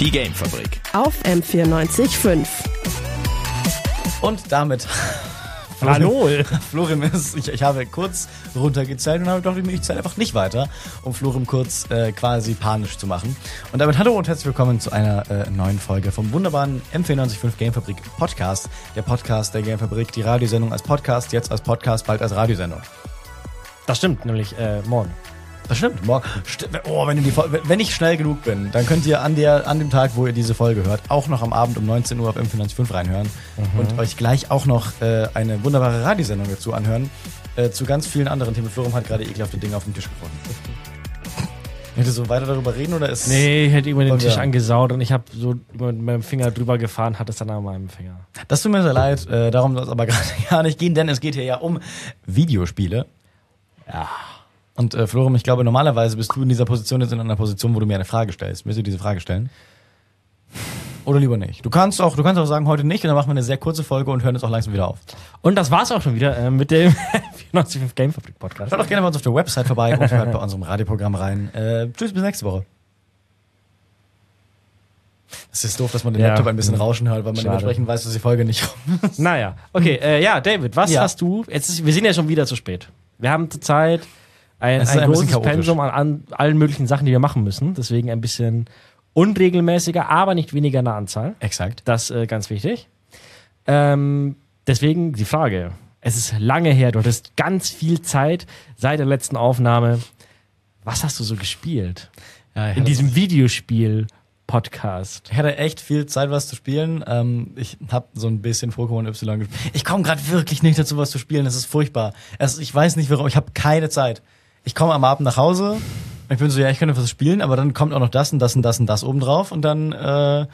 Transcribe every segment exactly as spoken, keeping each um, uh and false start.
Die Gamefabrik. Auf M vierundneunzig Komma fünf. Und damit... Hallo! Florim ist, ich, ich habe kurz runtergezählt und habe gedacht, ich zähle einfach nicht weiter, um Florim kurz äh, quasi panisch zu machen. Und damit hallo und herzlich willkommen zu einer äh, neuen Folge vom wunderbaren M vierundneunzig Komma fünf Gamefabrik Podcast. Der Podcast der Gamefabrik, die Radiosendung als Podcast, jetzt als Podcast, bald als Radiosendung. Das stimmt, nämlich äh, morgen. Das stimmt, morgen. St- oh, wenn, ihr die Fol- wenn ich schnell genug bin, dann könnt ihr an, der, an dem Tag, wo ihr diese Folge hört, auch noch am Abend um neunzehn Uhr auf M vierundneunzig Komma fünf reinhören mhm. und euch gleich auch noch äh, eine wunderbare Radiosendung dazu anhören, äh, zu ganz vielen anderen Themen. Florim hat gerade ekelhafte Dinge auf dem Tisch gefunden. Hätte so weiter darüber reden oder ist... Nee, ich hätte über den Tisch wir... angesaut und ich habe so mit meinem Finger drüber gefahren, hatte es dann an meinem Finger. Das tut mir sehr leid, äh, darum soll es aber gerade gar nicht gehen, denn es geht hier ja um Videospiele. Ja... Und äh, Florim, ich glaube, normalerweise bist du in dieser Position jetzt in einer Position, wo du mir eine Frage stellst. Willst du diese Frage stellen? Oder lieber nicht? Du kannst auch, du kannst auch sagen, heute nicht, und dann machen wir eine sehr kurze Folge und hören jetzt auch langsam wieder auf. Und das war's auch schon wieder äh, mit dem vierundneunzig Komma fünf Gamefabrik Podcast. Schaut doch gerne bei uns auf der Website vorbei und hört bei unserem Radioprogramm rein. Äh, tschüss, bis nächste Woche. Es ist doof, dass man den ja. Laptop ein bisschen rauschen hört, weil man Schade. dementsprechend weiß, dass die Folge nicht rum ist. Naja, okay, äh, ja, David, was Ja. hast du? Jetzt ist, wir sind ja schon wieder zu spät. Wir haben zurzeit ein, Es ist ein ein bisschen großes chaotisch. Pensum an, an allen möglichen Sachen, die wir machen müssen. Deswegen ein bisschen unregelmäßiger, aber nicht weniger in der Anzahl. Exakt. Das ist äh, ganz wichtig. Ähm, deswegen die Frage. Es ist lange her, du hattest ganz viel Zeit seit der letzten Aufnahme. Was hast du so gespielt? Ja, ich In hatte- diesem Videospiel-Podcast. Ich hatte echt viel Zeit, was zu spielen. Ähm, ich habe so ein bisschen Pokémon Y gespielt. Ich komme gerade wirklich nicht dazu, was zu spielen. Das ist furchtbar. Es, ich weiß nicht, warum. Ich habe keine Zeit. Ich komme am Abend nach Hause und ich bin so, ja, ich könnte was spielen, aber dann kommt auch noch das und das und das und das oben drauf und dann, äh,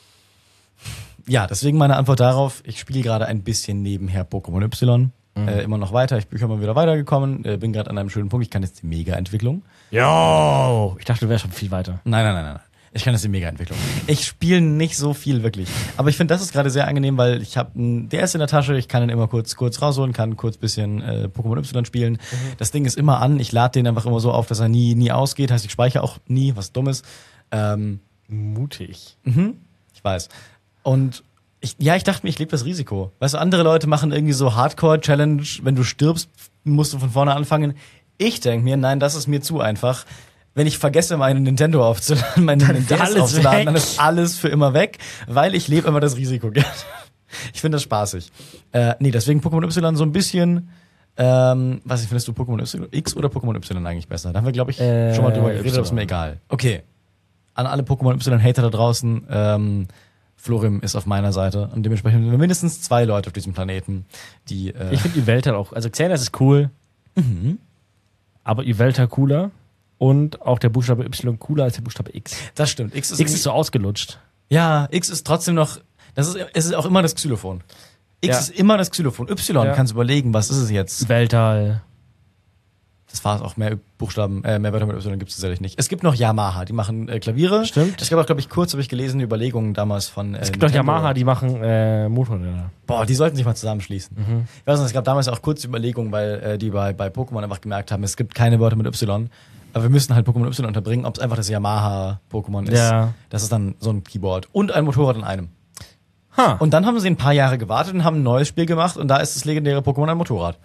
ja, deswegen meine Antwort darauf, ich spiele gerade ein bisschen nebenher Pokémon Y. Mhm. Äh, immer noch weiter. Ich bin immer wieder weitergekommen. Äh, bin gerade an einem schönen Punkt. Ich kann jetzt die Mega-Entwicklung. Jo! Ich dachte, du wärst schon viel weiter. Nein, nein, nein, nein. Ich kann das in Mega-Entwicklung. Ich spiele nicht so viel wirklich. Aber ich finde, das ist gerade sehr angenehm, weil ich habe der ist in der Tasche, ich kann ihn immer kurz kurz rausholen, kann kurz bisschen äh, Pokémon Y spielen. Mhm. Das Ding ist immer an, ich lade den einfach immer so auf, dass er nie nie ausgeht. Heißt, ich speichere auch nie, was dumm ist. Ähm, Mutig. mhm, ich weiß. Und ich, ja, ich dachte mir, ich lebe das Risiko. Weißt du, andere Leute machen irgendwie so Hardcore-Challenge, wenn du stirbst, musst du von vorne anfangen. Ich denke mir, nein, das ist mir zu einfach. Wenn ich vergesse, meinen Nintendo aufzuladen, meinen Nintendo alles aufzuladen, weg. dann ist alles für immer weg, weil ich lebe immer das Risiko gerne. Ich finde das spaßig. Äh, nee, deswegen Pokémon Y so ein bisschen, ähm, was findest du, Pokémon Y, X oder Pokémon Y eigentlich besser? Da haben wir, glaube ich, Äh, schon mal drüber geredet, Y. ist mir egal. Okay. An alle Pokémon Y-Hater da draußen, ähm, Florim ist auf meiner Seite und dementsprechend sind wir mindestens zwei Leute auf diesem Planeten, die, äh, Ich finde Yveltal auch, also Xerneas ist cool, mhm. aber Yveltal cooler und auch der Buchstabe Y cooler als der Buchstabe X. Das stimmt. X ist, X ist so ausgelutscht. ja, X ist trotzdem noch, das ist, es ist auch immer das Xylophon. X Ja. ist immer das Xylophon. Y, Ja. kannst du überlegen, was ist es jetzt? Yveltal. Das war es auch, mehr Buchstaben, äh, mehr Wörter mit Y gibt es tatsächlich nicht. Es gibt noch Yamaha, die machen äh, Klaviere. Stimmt. Es gab auch, glaube ich, kurz habe ich gelesen, Überlegungen damals von äh, Es gibt doch Nintendo. Yamaha, die machen äh, Motorräder. Boah, die sollten sich mal zusammenschließen. Mhm. Ich weiß nicht, es gab damals auch kurz Überlegungen, weil äh, die bei, bei Pokémon einfach gemerkt haben, es gibt keine Wörter mit Y. Aber wir müssen halt Pokémon Y unterbringen, ob es einfach das Yamaha-Pokémon ist. Ja. Das ist dann so ein Keyboard. Und ein Motorrad in einem. Ha. Und dann haben sie ein paar Jahre gewartet und haben ein neues Spiel gemacht und da ist das legendäre Pokémon ein Motorrad.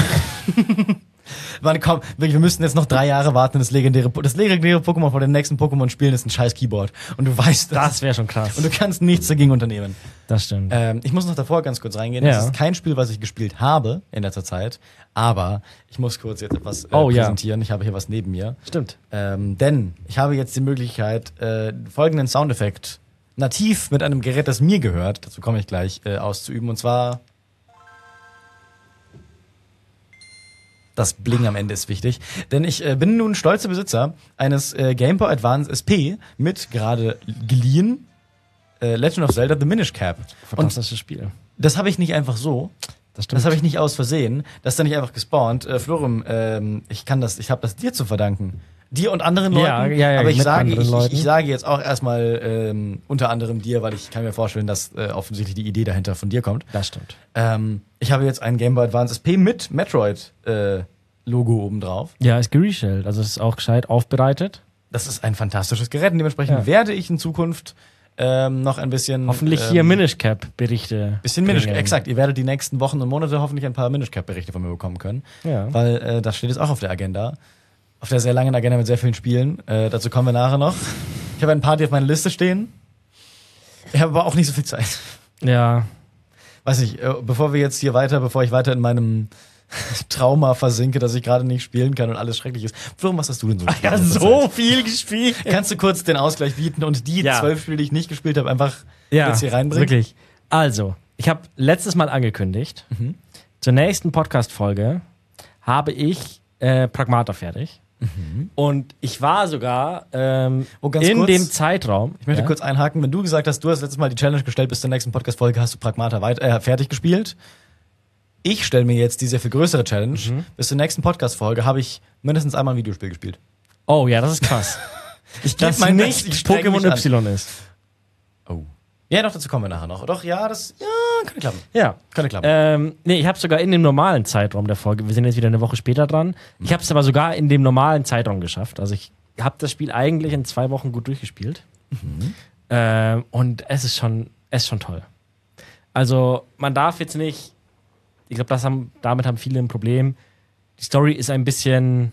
Man, komm, wirklich, wir müssten jetzt noch drei Jahre warten und das legendäre, das legendäre Pokémon von den nächsten Pokémon-Spielen ist ein scheiß Keyboard. Und du weißt das. Das wäre schon krass. Und du kannst nichts dagegen unternehmen. Das stimmt. Ähm, ich muss noch davor ganz kurz reingehen. Ja. Das ist kein Spiel, was ich gespielt habe in letzter Zeit, aber ich muss kurz jetzt etwas äh, Oh, ja. präsentieren. Ich habe hier was neben mir. Stimmt. Ähm, denn ich habe jetzt die Möglichkeit, äh, folgenden Soundeffekt nativ mit einem Gerät, das mir gehört, dazu komme ich gleich, äh, auszuüben. Und zwar das Bling am Ende ist wichtig. Denn ich äh, bin nun stolzer Besitzer eines äh, Game Boy Advance S P mit gerade geliehen äh, Legend of Zelda The Minish Cap. Und Fantastisches Spiel. das habe ich nicht einfach so. Das stimmt. Das habe ich nicht aus Versehen. Das ist dann nicht einfach gespawnt. Äh, Florim, ähm, ich kann das, ich habe das dir zu verdanken. Dir und anderen Leuten. Ja, ja, ja, aber ich mit sage, anderen ich, ich, Leuten. ich sage jetzt auch erstmal ähm, unter anderem dir, weil ich kann mir vorstellen, dass äh, offensichtlich die Idee dahinter von dir kommt. Das stimmt. Ähm, ich habe jetzt einen Game Boy Advance S P mit Metroid äh, Logo oben drauf. Ja, ist gereshellt. Also es ist auch gescheit aufbereitet. das ist ein fantastisches Gerät und dementsprechend Ja. werde ich in Zukunft ähm, noch ein bisschen Hoffentlich ähm, hier Minish Cap Berichte. bisschen Minish, bringen. exakt. Ihr werdet die nächsten Wochen und Monate hoffentlich ein paar Minish Cap Berichte von mir bekommen können, Ja. weil äh, das steht jetzt auch auf der Agenda, auf der sehr langen Agenda mit sehr vielen Spielen. Äh, dazu kommen wir nachher noch. Ich habe ein paar, die auf meiner Liste stehen. Ich habe aber auch nicht so viel Zeit. Ja. Weiß nicht, äh, bevor wir jetzt hier weiter, bevor ich weiter in meinem Trauma versinke, dass ich gerade nicht spielen kann und alles schrecklich ist. Warum, was hast du denn so gespielt? Ja, in letzter so Zeit? viel gespielt. Kannst du kurz den Ausgleich bieten und die Ja. zwölf Spiele, die ich nicht gespielt habe, einfach Ja, jetzt hier reinbringen? wirklich. Also, ich habe letztes Mal angekündigt, Mhm. zur nächsten Podcast-Folge habe ich äh, Pragmata fertig. Und ich war sogar ähm, Oh, ganz in kurz. dem Zeitraum. Ich möchte ja? kurz einhaken, wenn du gesagt hast, du hast letztes Mal die Challenge gestellt, bis zur nächsten Podcast-Folge hast du Pragmata weit, äh, fertig gespielt. Ich stelle mir jetzt die sehr viel größere Challenge. Mhm. Bis zur nächsten Podcast-Folge habe ich mindestens einmal ein Videospiel gespielt. Oh ja, das ist krass. Ich Dass mein nicht Bestes, ich streng mich Pokémon an. Y ist. Oh. Ja, doch, dazu kommen wir nachher noch. Doch, ja, das ja, könnte klappen. Ja. Könnte klappen. Ähm, nee, ich habe sogar in dem normalen Zeitraum der Folge, wir sind jetzt wieder eine Woche später dran, ich habe es aber sogar in dem normalen Zeitraum geschafft. Also ich habe das Spiel eigentlich in zwei Wochen gut durchgespielt. Ähm, und es ist schon, es ist schon toll. Also man darf jetzt nicht, ich glaube, das haben, damit haben viele ein Problem. Die Story ist ein bisschen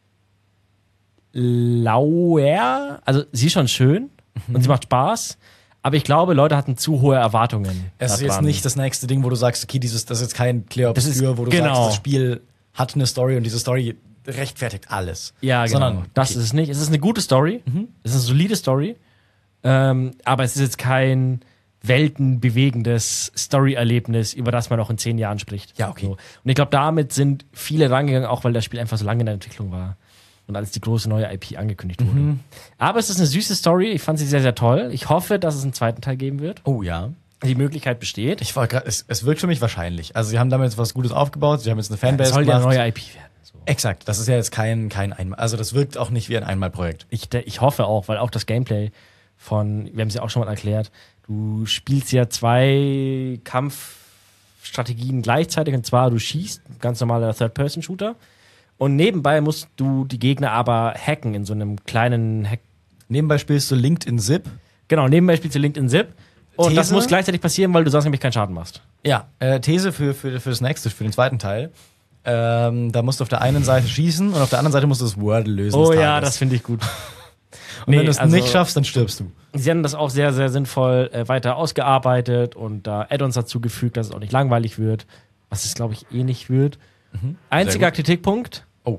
lauer, also sie ist schon schön und sie macht Spaß, aber ich glaube, Leute hatten zu hohe Erwartungen. Es ist da jetzt dran. nicht das nächste Ding, wo du sagst, okay, dieses, das ist jetzt kein Clear Das ist- Obscure, wo du genau. sagst, das Spiel hat eine Story und diese Story rechtfertigt alles. Ja, genau. Sondern, das okay. ist es nicht. Es ist eine gute Story. Es ist eine solide Story. Ähm, aber es ist jetzt kein weltenbewegendes Story-Erlebnis, über das man auch in zehn Jahren spricht. Ja, okay. So. Und ich glaube, damit sind viele rangegangen, auch weil das Spiel einfach so lange in der Entwicklung war. Und als die große neue I P angekündigt wurde. Mhm. Aber es ist eine süße Story. Ich fand sie sehr, sehr toll. Ich hoffe, dass es einen zweiten Teil geben wird. Oh ja. Die Möglichkeit besteht. Ich war grad, es, es wirkt für mich wahrscheinlich. Also sie haben damit jetzt was Gutes aufgebaut, sie haben jetzt eine Fanbase Es soll ja eine gemacht. neue I P werden. So. Exakt, das ist ja jetzt kein, kein Einmal. Also das wirkt auch nicht wie ein Einmalprojekt. Ich, de- ich hoffe auch, weil auch das Gameplay von, wir haben es ja auch schon mal erklärt, du spielst ja zwei Kampfstrategien gleichzeitig, und zwar du schießt, ganz normaler Third-Person-Shooter, und nebenbei musst du die Gegner aber hacken in so einem kleinen Hack. Nebenbei spielst du LinkedIn Zip. Genau, nebenbei spielst du LinkedIn Zip. Und These? das muss gleichzeitig passieren, weil du sonst nämlich keinen Schaden machst. Ja, äh, These für, für, für das nächste, für den zweiten Teil. Ähm, da musst du auf der einen Seite schießen und auf der anderen Seite musst du das Wordle lösen. Oh des ja, Tages. das finde ich gut. Und Nee, wenn du es also- nicht schaffst, dann stirbst du. Sie haben das auch sehr, sehr sinnvoll äh, weiter ausgearbeitet und da Add-ons dazu gefügt, dass es auch nicht langweilig wird, was es, glaube ich, eh nicht wird. Einziger gut. Kritikpunkt, Oh.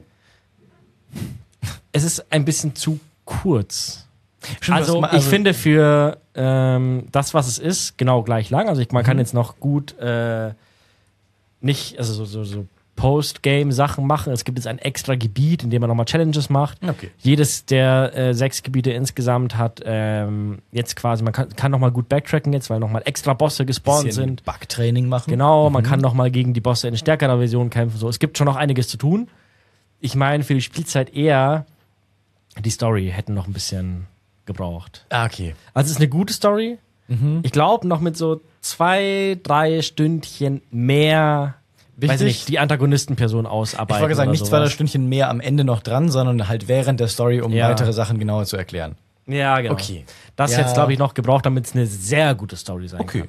es ist ein bisschen zu kurz. Stimmt, Also, was- ich finde für ähm, das, was es ist, genau gleich lang. Also ich, man Mhm. kann jetzt noch gut äh, nicht, also so, so, so Post-Game-Sachen machen. Es gibt jetzt ein extra Gebiet, in dem man nochmal Challenges macht. Okay. Jedes der äh, sechs Gebiete insgesamt hat ähm, jetzt quasi, man kann, kann nochmal gut backtracken jetzt, weil nochmal extra Bosse gespawnt Bisschen sind. Bugtraining machen. Genau, man kann nochmal gegen die Bosse in stärkerer Version kämpfen. So, es gibt schon noch einiges zu tun. Ich meine, für die Spielzeit eher die Story hätten noch ein bisschen gebraucht. Ah, okay. Also es ist eine gute Story. Mhm. Ich glaube, noch mit so zwei, drei Stündchen mehr, weiß Wichtig. nicht, die Antagonistenperson ausarbeiten. Ich wollte sagen, oder nicht zwei, drei sowas. Stündchen mehr am Ende noch dran, sondern halt während der Story, um Ja. weitere Sachen genauer zu erklären. Ja, genau. Okay. Das Ja. jetzt, glaube ich, noch gebraucht, damit es eine sehr gute Story sein Okay. kann.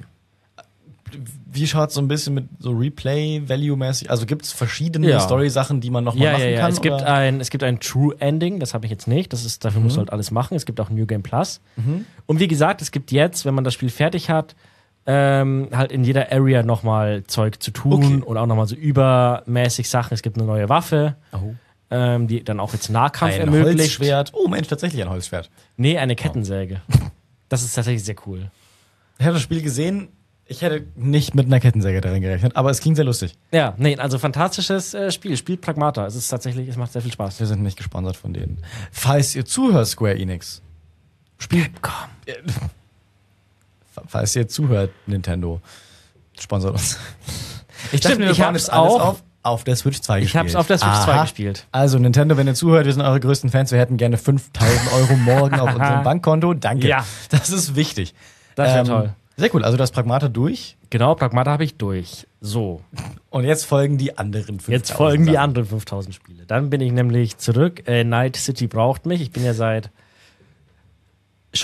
Wie schaut es so ein bisschen mit so Replay-Value-mäßig? Also gibt es verschiedene Ja. Story-Sachen, die man noch mal Ja, machen ja, ja. kann? Es gibt, oder? ein, es gibt ein True Ending, das habe ich jetzt nicht. Das ist, dafür musst du halt alles machen. Es gibt auch ein New Game Plus. Mhm. Und wie gesagt, es gibt jetzt, wenn man das Spiel fertig hat, ähm, halt in jeder Area nochmal Zeug zu tun Okay. und auch nochmal so übermäßig Sachen. Es gibt eine neue Waffe, Oh. ähm, die dann auch jetzt Nahkampf Ein ermöglicht. Holzschwert. Oh Mensch, tatsächlich ein Holzschwert. Nee, eine Kettensäge. Das ist tatsächlich sehr cool. Ich habe das Spiel gesehen. Ich hätte nicht mit einer Kettensäge darin gerechnet, aber es klingt sehr lustig. Ja, nee, also fantastisches äh, Spiel. Spielt Pragmata. Es ist tatsächlich, es macht sehr viel Spaß. Wir sind nicht gesponsert von denen. Falls ihr zuhört, Square Enix. Spielt. Äh, Falls ihr zuhört, Nintendo. Sponsert uns. Ich Stimmt, wir ich bauen hab's jetzt alles auch- auf, auf der Switch zwei Ich gespielt. hab's auf der Switch zwei Aha. gespielt. Also Nintendo, wenn ihr zuhört, wir sind eure größten Fans. Wir hätten gerne fünftausend Euro morgen auf unserem Bankkonto. Danke. Ja. Das ist wichtig. Das wäre Ähm, toll. Sehr cool. Also das Pragmata durch. Genau, Pragmata habe ich durch. So, Und jetzt folgen die anderen fünftausend. jetzt folgen die Sachen. anderen fünftausend Spiele. Dann bin ich nämlich zurück. Äh, Night City braucht mich. Ich bin ja seit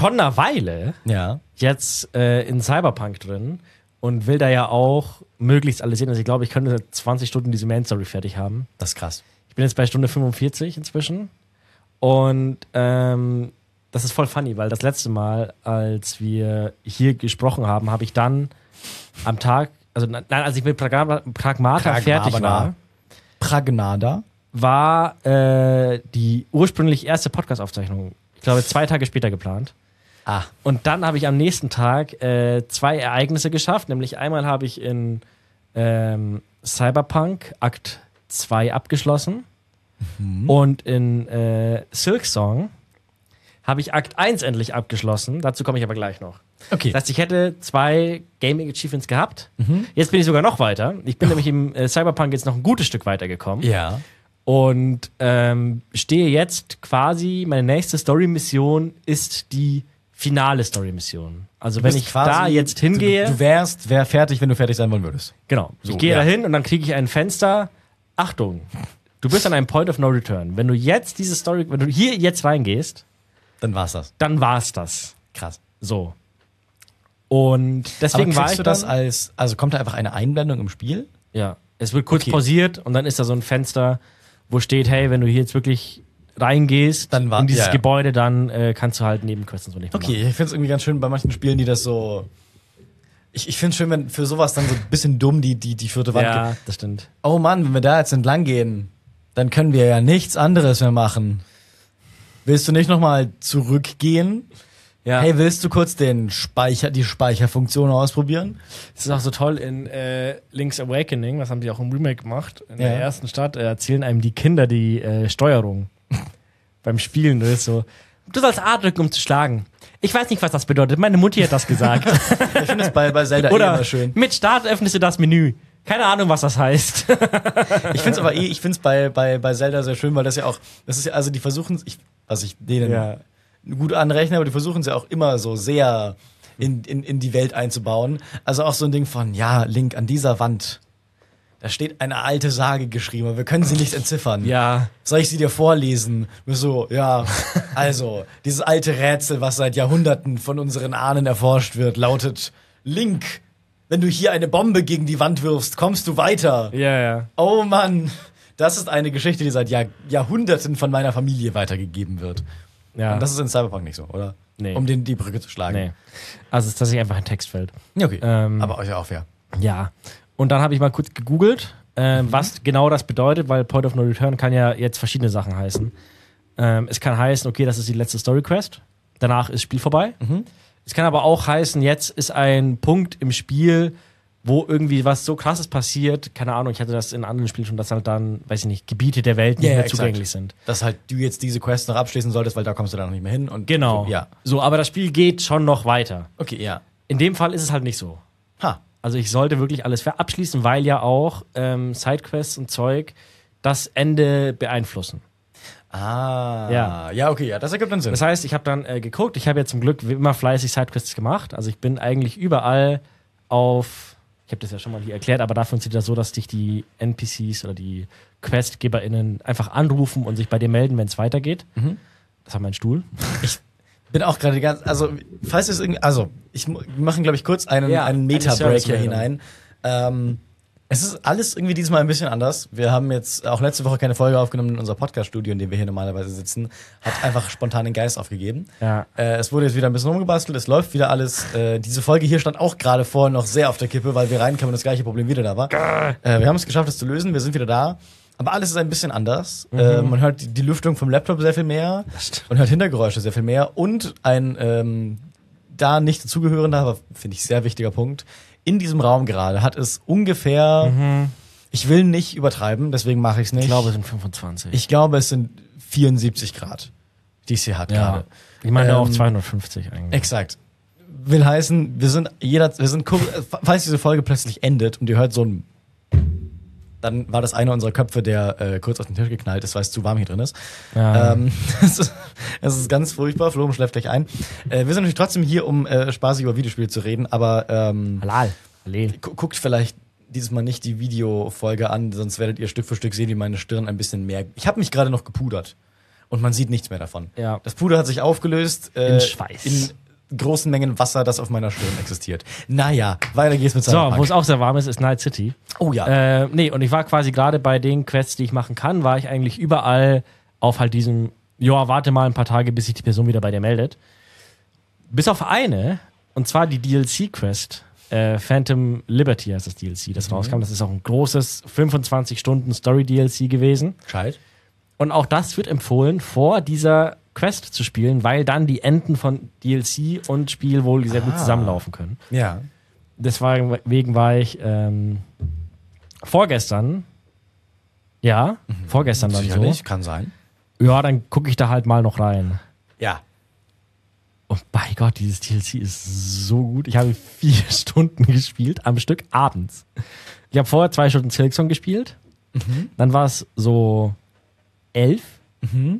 schon eine Weile Ja. jetzt äh, in Cyberpunk drin und will da ja auch möglichst alles sehen. Also ich glaube, ich könnte zwanzig Stunden diese Main-Story fertig haben. Das ist krass. Ich bin jetzt bei Stunde fünfundvierzig inzwischen. Und ähm, das ist voll funny, weil das letzte Mal, als wir hier gesprochen haben, habe ich dann am Tag, also nein, als ich mit Pragma- Pragmata fertig war, Pragnada. war äh, die ursprünglich erste Podcast-Aufzeichnung, ich glaube, zwei Tage später geplant. Ah. Und dann habe ich am nächsten Tag äh, zwei Ereignisse geschafft. Nämlich einmal habe ich in ähm, Cyberpunk Akt zwei abgeschlossen. Mhm. Und in äh, Silksong habe ich Akt eins endlich abgeschlossen. Dazu komme ich aber gleich noch. Okay. Das heißt, ich hätte zwei Gaming Achievements gehabt. Mhm. Jetzt bin ich sogar noch weiter. Ich bin oh. nämlich im äh, Cyberpunk jetzt noch ein gutes Stück weitergekommen. Ja. Und ähm, stehe jetzt quasi, meine nächste Story-Mission ist die finale Story-Mission. Also wenn ich da jetzt hingehe... Du, du wärst wär fertig, wenn du fertig sein wollen würdest. Genau. So, ich gehe ja. da hin und dann kriege ich ein Fenster. Achtung, du bist an einem Point of No Return. Wenn du jetzt diese Story, wenn du hier jetzt reingehst... Dann war's das. Dann war's das. Krass. So. Und deswegen Aber war ich du das als... Also kommt da einfach eine Einblendung im Spiel? Ja. Es wird kurz Okay. pausiert und dann ist da so ein Fenster, wo steht, hey, wenn du hier jetzt wirklich reingehst Dann war- in dieses ja, ja. Gebäude, dann äh, kannst du halt Nebenquests und so nicht mehr Okay, ich finde es irgendwie ganz schön bei manchen Spielen, die das so... Ich, ich finde es schön, wenn für sowas dann so ein bisschen dumm die, die, die vierte Wand machen. gibt. Ja, das stimmt. Oh Mann, wenn wir da jetzt entlang gehen, dann können wir ja nichts anderes mehr machen. Willst du nicht nochmal zurückgehen? Ja. Hey, willst du kurz den Speicher, die Speicherfunktion ausprobieren? Das ist auch so toll in äh, Link's Awakening, das haben die auch im Remake gemacht. In Ja. der ersten Stadt äh, erzählen einem die Kinder die äh, Steuerung beim Spielen. Das ist so, du sollst A drücken, um zu schlagen. Ich weiß nicht, was das bedeutet. Meine Mutti hat das gesagt. Ich finde es bei, bei Zelda eh Oder immer schön. mit Start öffnest du das Menü. Keine Ahnung, was das heißt. Ich finde es aber eh, ich finde es bei, bei, bei Zelda sehr schön, weil das ja auch, das ist ja, also die versuchen ich, was ich denen Ja. gut anrechne, aber die versuchen es ja auch immer so sehr in, in, in die Welt einzubauen. Also auch so ein Ding von, ja, Link, an dieser Wand, da steht eine alte Sage geschrieben, aber wir können sie nicht entziffern. Ja. Soll ich sie dir vorlesen? Nur so, ja, also, dieses alte Rätsel, was seit Jahrhunderten von unseren Ahnen erforscht wird, lautet, Link, wenn du hier eine Bombe gegen die Wand wirfst, kommst du weiter. Ja, ja. Oh Mann, das ist eine Geschichte, die seit Jahr, Jahrhunderten von meiner Familie weitergegeben wird. ja. Und das ist in Cyberpunk nicht so, oder? Nee. Um den, die Brücke zu schlagen. Nee. Also es ist tatsächlich einfach ein Textfeld. Ja, okay. Ähm, Aber euch auch fair. Ja. Und dann habe ich mal kurz gegoogelt, äh, Mhm. was genau das bedeutet, weil Point of No Return kann ja jetzt verschiedene Sachen heißen. Ähm, es kann heißen, okay, das ist die letzte Story Quest. Danach ist Spiel vorbei. Mhm. Es kann aber auch heißen, jetzt ist ein Punkt im Spiel, wo irgendwie was so krasses passiert. Keine Ahnung, ich hatte das in anderen Spielen schon, dass halt dann, weiß ich nicht, Gebiete der Welt nicht Ja, ja, mehr exakt. zugänglich sind. Dass halt du jetzt diese Quest noch abschließen solltest, weil da kommst du dann noch nicht mehr hin. Und Genau. So, ja. So, aber das Spiel geht schon noch weiter. Okay, ja. In dem Fall ist es halt nicht so. Ha. Also ich sollte wirklich alles abschließen, weil ja auch ähm, Sidequests und Zeug das Ende beeinflussen. Ah. Ja. Ja, okay, ja, das ergibt dann Sinn. Das heißt, ich habe dann äh, geguckt, ich habe ja zum Glück wie immer fleißig Sidequests gemacht. Also ich bin eigentlich überall auf, ich habe das ja schon mal hier erklärt, aber da funktioniert das so, dass dich die N P Cs oder die QuestgeberInnen einfach anrufen und sich bei dir melden, wenn es weitergeht. Mhm. Das war mein Stuhl. bin auch gerade ganz, also, falls es irgendwie, also, ich mu- wir machen, glaube ich, kurz einen, Ja, einen eine Meta-Break hier Service-Meldung. hinein. Ähm, es ist alles irgendwie diesmal ein bisschen anders. Wir haben jetzt auch letzte Woche keine Folge aufgenommen in unser Podcast-Studio, in dem wir hier normalerweise sitzen. Hat einfach spontan den Geist aufgegeben. Ja. Äh, es wurde jetzt wieder ein bisschen rumgebastelt, es läuft wieder alles. Äh, diese Folge hier stand auch gerade vorher noch sehr auf der Kippe, weil wir reinkamen und das gleiche Problem wieder da war. Äh, wir haben es geschafft, es zu lösen, wir sind wieder da. Aber alles ist ein bisschen anders. Mhm. Äh, man hört die, die Lüftung vom Laptop sehr viel mehr. Man hört Hintergeräusche sehr viel mehr. Und ein ähm, da nicht dazugehörender, aber finde ich sehr wichtiger Punkt. In diesem Raum gerade hat es ungefähr, ich will nicht übertreiben, deswegen mache ich es nicht. Ich glaube, es sind fünfundzwanzig. Ich glaube, es sind vierundsiebzig Grad, die es hier hat ja. gerade. Ich meine Ähm, auch zweihundertfünfzig eigentlich. Exakt. Will heißen, wir sind jeder, wir sind, kur- falls diese Folge plötzlich endet und ihr hört so ein, dann war das einer unserer Köpfe, der äh, kurz auf den Tisch geknallt ist, weil es zu warm hier drin ist. Ja. Ähm, es, ist es ist ganz furchtbar, Flo schläft gleich ein. Äh, wir sind natürlich trotzdem hier, um äh, spaßig über Videospiele zu reden, aber ähm, Halal. Halal. gu- guckt vielleicht dieses Mal nicht die Videofolge an, sonst werdet ihr Stück für Stück sehen, wie meine Stirn ein bisschen mehr. Ich habe mich gerade noch gepudert. und man sieht nichts mehr davon. Ja. Das Puder hat sich aufgelöst äh, In Schweiß. in großen Mengen Wasser, das auf meiner Stirn existiert. Naja, weiter geht's mit So, Cyberpunk. wo es auch sehr warm ist, ist Night City. Oh ja. Äh, nee, und ich war quasi gerade bei den Quests, die ich machen kann, war ich eigentlich überall auf halt diesem, ja, warte mal ein paar Tage, bis sich die Person wieder bei dir meldet. Bis auf eine, und zwar die D L C-Quest, äh, Phantom Liberty heißt das D L C, das mhm. rauskam. Das ist auch ein großes fünfundzwanzig Stunden Story-D L C gewesen. Gescheit. Und auch das wird empfohlen, vor dieser Quest zu spielen, weil dann die Enden von D L C und Spiel wohl sehr gut Ah. zusammenlaufen können. Ja. Deswegen war ich ähm, vorgestern, ja, mhm. vorgestern dann Sicherlich, so. kann sein. Ja, dann gucke ich da halt mal noch rein. Ja. Und bei Gott, dieses D L C ist so gut. Ich habe vier Stunden gespielt am Stück abends. Ich habe vorher zwei Stunden Silksong gespielt. Mhm. Dann war es so elf. Mhm.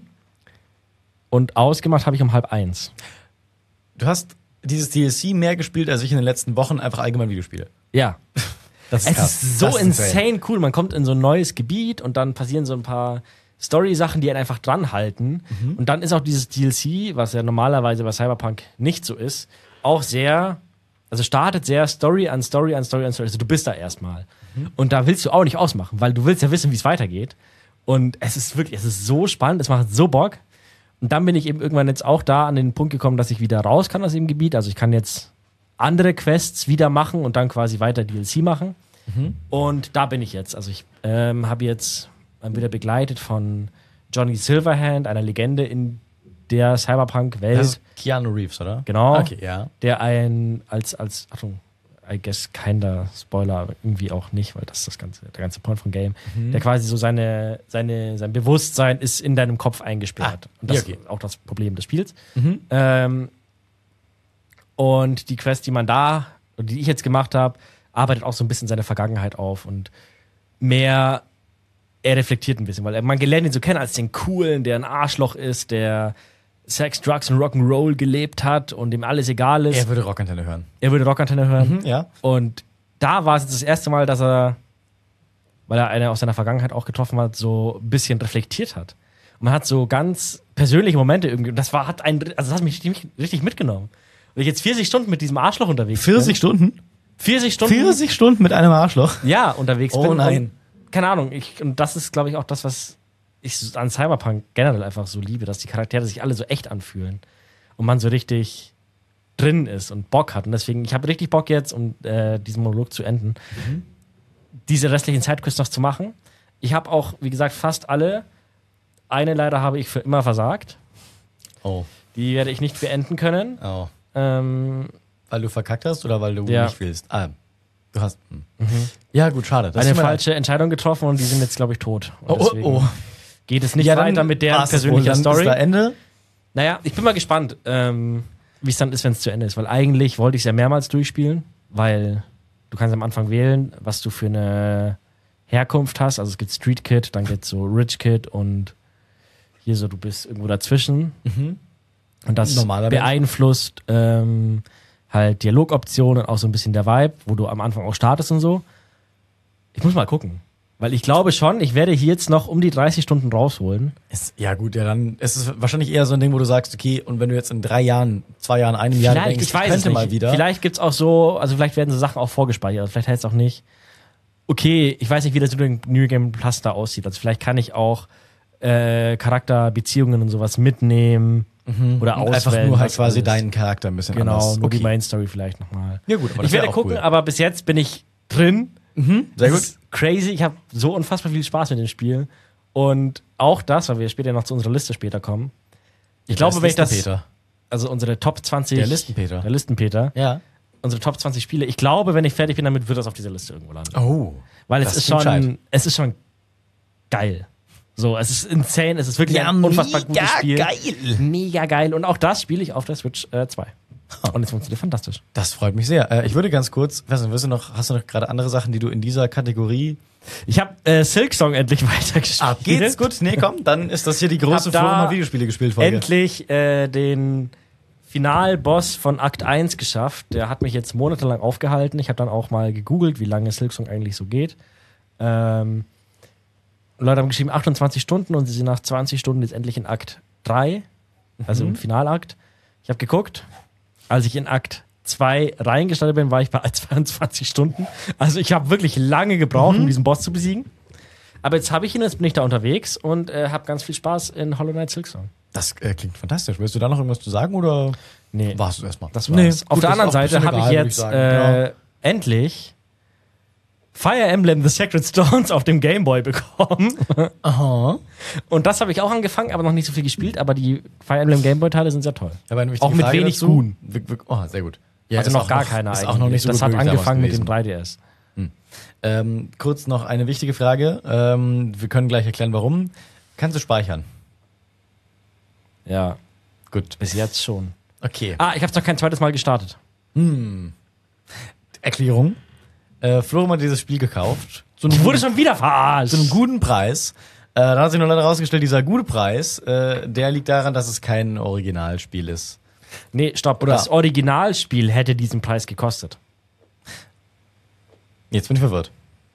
Und ausgemacht habe ich um halb eins. Du hast dieses D L C mehr gespielt, als ich in den letzten Wochen einfach allgemein Videospiele. Ja. Das Es krass. ist so Das insane cool. Man kommt in so ein neues Gebiet und dann passieren so ein paar Story-Sachen, die einen einfach dran halten. Mhm. Und dann ist auch dieses D L C, was ja normalerweise bei Cyberpunk nicht so ist, auch sehr, also startet sehr Story an Story an Story an Story. Also du bist da erstmal. Mhm. Und da willst du auch nicht ausmachen, weil du willst ja wissen, wie es weitergeht. Und es ist wirklich, es ist so spannend, es macht so Bock. Und dann bin ich eben irgendwann jetzt auch da an den Punkt gekommen, dass ich wieder raus kann aus dem Gebiet. Also ich kann jetzt andere Quests wieder machen und dann quasi weiter D L C machen. Mhm. Und da bin ich jetzt. Also ich ähm, habe jetzt wieder begleitet von Johnny Silverhand, einer Legende in der Cyberpunk-Welt. Das ist Keanu Reeves, oder? Genau. Okay, ja. Der ein als, als, Achtung, I guess keiner Spoiler, aber irgendwie auch nicht, weil das ist das ganze, der ganze Point vom Game. Mhm. Der quasi so seine, seine, sein Bewusstsein ist in deinem Kopf eingesperrt. Ah, und das ja, okay. ist auch das Problem des Spiels. Mhm. Ähm, und die Quest, die man da, die ich jetzt gemacht habe, arbeitet auch so ein bisschen seine Vergangenheit auf und mehr, er reflektiert ein bisschen, weil man gelernt ihn so kennen als den Coolen, der ein Arschloch ist, der Sex, Drugs und Rock'n'Roll gelebt hat und dem alles egal ist. Er würde Rockantenne hören. Er würde Rockantenne hören. Mhm, ja. Und da war es jetzt das erste Mal, dass er, weil er eine aus seiner Vergangenheit auch getroffen hat, so ein bisschen reflektiert hat. Und man hat so ganz persönliche Momente irgendwie. Und das war, hat einen, also das hat mich richtig, richtig mitgenommen. Und ich jetzt vierzig Stunden mit diesem Arschloch unterwegs vierzig bin. Stunden? vierzig Stunden? vierzig Stunden mit einem Arschloch? Ja, unterwegs Oh bin. nein. Und, keine Ahnung. Ich, und das ist, glaube ich, auch das, was ich an Cyberpunk generell einfach so liebe, dass die Charaktere sich alle so echt anfühlen. Und man so richtig drin ist und Bock hat. Und deswegen, ich habe richtig Bock jetzt, um äh, diesen Monolog zu enden, mhm. diese restlichen Sidequests noch zu machen. Ich habe auch, wie gesagt, fast alle. Eine leider habe ich für immer versagt. Oh. Die werde ich nicht beenden können. Oh. Ähm, weil du verkackt hast oder weil du ja. nicht willst? Ah, du hast. Hm. Mhm. Ja, gut, schade. Das eine falsche leid. Entscheidung getroffen und die sind jetzt, glaube ich, tot. Und oh, oh, oh. Geht es nicht ja, weiter mit der persönlichen Story? Ist da Ende? Naja, ich bin mal gespannt, ähm, wie es dann ist, wenn es zu Ende ist. Weil eigentlich wollte ich es ja mehrmals durchspielen, weil du kannst am Anfang wählen, was du für eine Herkunft hast. Also es gibt Street Kid, dann gibt es so Rich Kid und hier so, du bist irgendwo dazwischen. Mhm. Und das Normaler beeinflusst ähm, halt Dialogoptionen, auch so ein bisschen der Vibe, wo du am Anfang auch startest und so. Ich muss mal gucken. Weil ich glaube schon, ich werde hier jetzt noch um die dreißig Stunden rausholen. Ist, ja gut, ja dann ist es wahrscheinlich eher so ein Ding, wo du sagst, okay, und wenn du jetzt in drei Jahren, zwei Jahren, einem Jahr Vielleicht, denkst, ich weiß könnte es nicht. mal wieder. Vielleicht gibt's auch so, also vielleicht werden so Sachen auch vorgespeichert, vielleicht heißt es auch nicht, okay, ich weiß nicht, wie das New New Game Plus da aussieht. Also vielleicht kann ich auch äh, Charakterbeziehungen und sowas mitnehmen mhm. oder und auswählen. einfach nur halt was quasi alles. deinen Charakter ein bisschen Genau, anders. nur Okay. die Main Story vielleicht nochmal. Ja gut, aber das Ich werde wär auch gucken, cool. aber bis jetzt bin ich drin. Mhm, sehr Das gut. ist crazy. Ich habe so unfassbar viel Spaß mit dem Spiel. Und auch das, weil wir später noch zu unserer Liste später kommen. Ich glaube, wenn ich das, Listenpeter. also unsere Top zwanzig, Der Listenpeter. der Listenpeter, Ja. unsere Top zwanzig Spiele. Ich glaube, wenn ich fertig bin damit, wird das auf dieser Liste irgendwo landen. Oh. Weil es das ist klingt schon, gescheit. es ist schon geil. So, es ist insane, es ist wirklich Ja, ein unfassbar mega gutes Spiel. geil. Mega geil. Und auch das spiele ich auf der Switch äh, zwei. Und es funktioniert fantastisch. Das freut mich sehr. Äh, ich würde ganz kurz, weiß nicht, wirst du noch, hast du noch gerade andere Sachen, die du in dieser Kategorie. Ich habe äh, Silksong endlich weitergespielt. Ah, geht's gut? Nee, komm, dann ist das hier die große Hab da Forum Videospiele gespielt Folge. Endlich äh, den Finalboss von Akt eins geschafft. Der hat mich jetzt monatelang aufgehalten. Ich habe dann auch mal gegoogelt, wie lange Silksong eigentlich so geht. Ähm, Leute haben geschrieben achtundzwanzig Stunden und sie sind nach zwanzig Stunden jetzt endlich in Akt drei, also im Finalakt. Ich habe geguckt, als ich in Akt zwei reingestartet bin, war ich bei zweiundzwanzig Stunden. Also ich habe wirklich lange gebraucht, mhm. um diesen Boss zu besiegen. Aber jetzt habe ich ihn, jetzt bin ich da unterwegs und äh, habe ganz viel Spaß in Hollow Knight Silksong. Das äh, klingt fantastisch. Willst du da noch irgendwas zu sagen oder nee. warst du erstmal? Das war's. Nee, Auf der anderen Seite habe ich jetzt ich äh, ja. endlich Fire Emblem The Sacred Stones auf dem Game Boy bekommen. Aha. Und das habe ich auch angefangen, aber noch nicht so viel gespielt. Aber die Fire Emblem Game Boy Teile sind sehr toll. Aber eine auch mit Frage wenig dazu. Gun. Oh, sehr gut. Ja, also noch gar noch, keine eigentlich. Auch noch nicht so das gut hat angefangen mit dem drei D S. Hm. Ähm, kurz noch eine wichtige Frage. Ähm, wir können gleich erklären, warum. Kannst du speichern? Ja. Gut. Bis jetzt schon. Okay. Ah, ich habe es noch kein zweites Mal gestartet. Hm. Erklärung. Äh, Florian hat dieses Spiel gekauft. So ich wurde schon wieder verarscht. Zu einem guten Preis. Äh, da hat sich nur leider rausgestellt, dieser gute Preis, äh, der liegt daran, dass es kein Originalspiel ist. Nee, stopp. Oder das Originalspiel hätte diesen Preis gekostet. Jetzt bin ich verwirrt.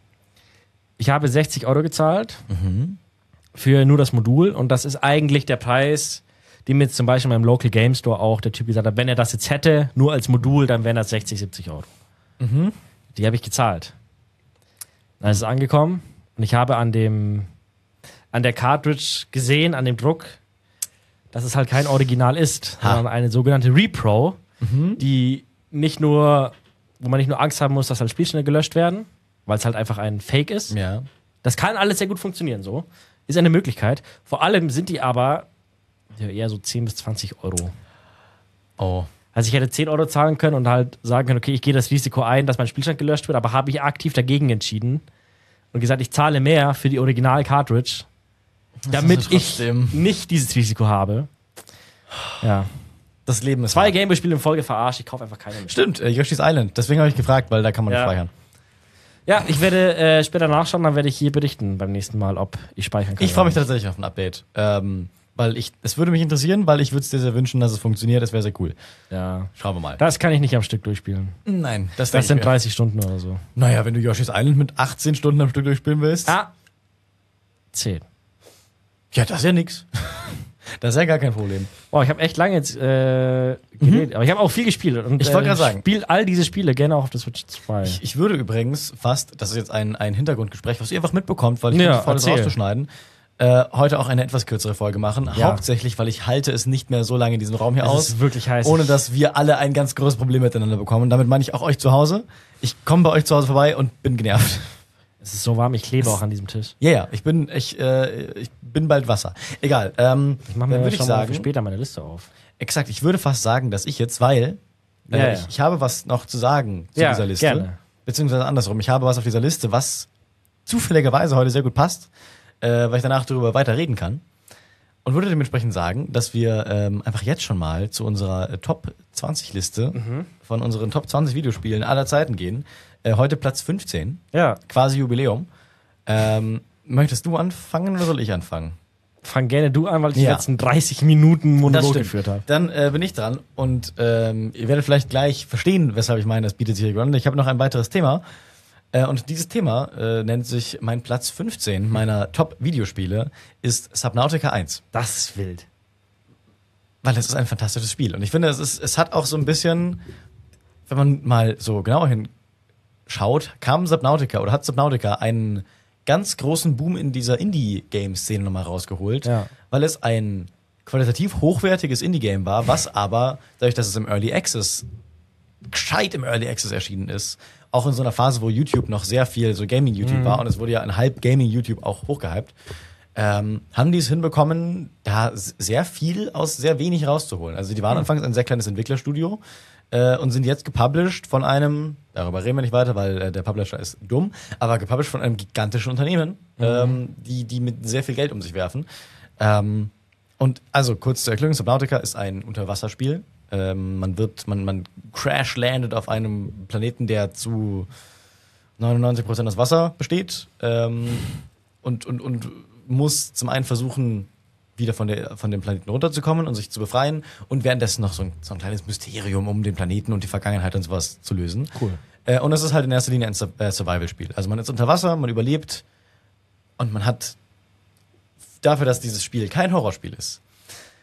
Ich habe sechzig Euro gezahlt mhm. für nur das Modul und das ist eigentlich der Preis, den mir jetzt zum Beispiel in meinem Local Game Store auch der Typ gesagt hat, wenn er das jetzt hätte, nur als Modul, dann wären das sechzig, siebzig Euro. Mhm. Die habe ich gezahlt. Dann ist es angekommen und ich habe an dem an der Cartridge gesehen, an dem Druck, dass es halt kein Original ist, ha. sondern eine sogenannte Repro, mhm. die nicht nur, wo man nicht nur Angst haben muss, dass halt Spielstände gelöscht werden, weil es halt einfach ein Fake ist. Ja. Das kann alles sehr gut funktionieren, so. Ist eine Möglichkeit. Vor allem sind die aber ja, eher so zehn bis zwanzig Euro. Oh. Also ich hätte zehn Euro zahlen können und halt sagen können, okay, ich gehe das Risiko ein, dass mein Spielstand gelöscht wird, aber habe ich aktiv dagegen entschieden und gesagt, ich zahle mehr für die Original-Cartridge, damit ich nicht dieses Risiko habe. Ja. Das Leben ist Zwei Gameboy-Spiele in Folge verarscht, ich kaufe einfach keine mehr. Stimmt, äh, Yoshi's Island. Deswegen habe ich gefragt, weil da kann man ja. nicht speichern. Ja, ich werde äh, später nachschauen, dann werde ich hier berichten beim nächsten Mal, ob ich speichern kann. Ich freue mich tatsächlich auf ein Update. Ähm, weil ich, es würde mich interessieren, weil ich würde es dir sehr wünschen, dass es funktioniert. Das wäre sehr cool. Ja. Schauen wir mal. Das kann ich nicht am Stück durchspielen. Nein, das, das sind dreißig Stunden oder so. Naja, wenn du Yoshi's Island mit achtzehn Stunden am Stück durchspielen willst. Ah. zehn. Ja, das ist ja nix. Das ist ja gar kein Problem. Oh, ich habe echt lange jetzt äh, geredet, mhm. aber ich habe auch viel gespielt. Und, ich wollte gerade sagen. Spiel all diese Spiele gerne auch auf der Switch zwei. Ich, ich würde übrigens fast, das ist jetzt ein, ein Hintergrundgespräch, was ihr einfach mitbekommt, weil ich ja, bin voll das rauszuschneiden, äh, heute auch eine etwas kürzere Folge machen. Ja. Hauptsächlich, weil ich halte es nicht mehr so lange in diesem Raum hier es aus. Ist wirklich heiß. Ohne dass wir alle ein ganz großes Problem miteinander bekommen. Und damit meine ich auch euch zu Hause. Ich komme bei euch zu Hause vorbei und bin genervt. Es ist so warm, ich klebe auch an diesem Tisch. Ja, ja, ich bin, ich, äh, ich bin bald Wasser. Egal. Ähm, ich mache mir dann würde schon ich sagen, mal für später meine Liste auf. Exakt, ich würde fast sagen, dass ich jetzt, weil äh, ja, ja. Ich, ich habe was noch zu sagen zu ja, dieser Liste. Gerne. Beziehungsweise andersrum, ich habe was auf dieser Liste, was zufälligerweise heute sehr gut passt, äh, weil ich danach darüber weiter reden kann. Und würde dementsprechend sagen, dass wir ähm, einfach jetzt schon mal zu unserer äh, Top zwanzig Liste mhm. von unseren Top zwanzig Videospielen aller Zeiten gehen. Äh, heute Platz fünfzehn. Ja. Quasi Jubiläum. Ähm, möchtest du anfangen oder soll ich anfangen? Fang gerne du an, weil ich ja. die letzten dreißig Minuten Monolog geführt habe. Dann äh, bin ich dran und ähm, ihr werdet vielleicht gleich verstehen, weshalb ich meine, das bietet sich hier Grund. Ich habe noch ein weiteres Thema. Äh, und dieses Thema äh, nennt sich mein Platz fünfzehn meiner Top-Videospiele ist Subnautica eins. Das ist wild. Weil es ist ein fantastisches Spiel. Und ich finde, es ist, es hat auch so ein bisschen, wenn man mal so genauer hinschaut, kam Subnautica oder hat Subnautica einen ganz großen Boom in dieser Indie-Game-Szene nochmal rausgeholt, ja. weil es ein qualitativ hochwertiges Indie-Game war, was aber, dadurch, dass es im Early Access, gescheit im Early Access erschienen ist, auch in so einer Phase, wo YouTube noch sehr viel so Gaming-YouTube mhm. war und es wurde ja ein halb Gaming-YouTube auch hochgehypt, ähm, haben die es hinbekommen, da sehr viel aus sehr wenig rauszuholen. Also die waren mhm. anfangs ein sehr kleines Entwicklerstudio äh, und sind jetzt gepublished von einem, darüber reden wir nicht weiter, weil äh, der Publisher ist dumm, aber gepublished von einem gigantischen Unternehmen, mhm. ähm, die, die mit sehr viel Geld um sich werfen. Ähm, und also kurz zur Erklärung, Subnautica ist ein Unterwasserspiel. Ähm, man wird, man, man crash landet auf einem Planeten, der zu neunundneunzig Prozent aus Wasser besteht ähm, und, und, und muss zum einen versuchen, wieder von, der, von dem Planeten runterzukommen und sich zu befreien und währenddessen noch so ein, so ein kleines Mysterium um den Planeten und die Vergangenheit und sowas zu lösen. Cool. Äh, und es ist halt in erster Linie ein Sur- äh, Survival-Spiel. Also man ist unter Wasser, man überlebt und man hat dafür, dass dieses Spiel kein Horrorspiel ist,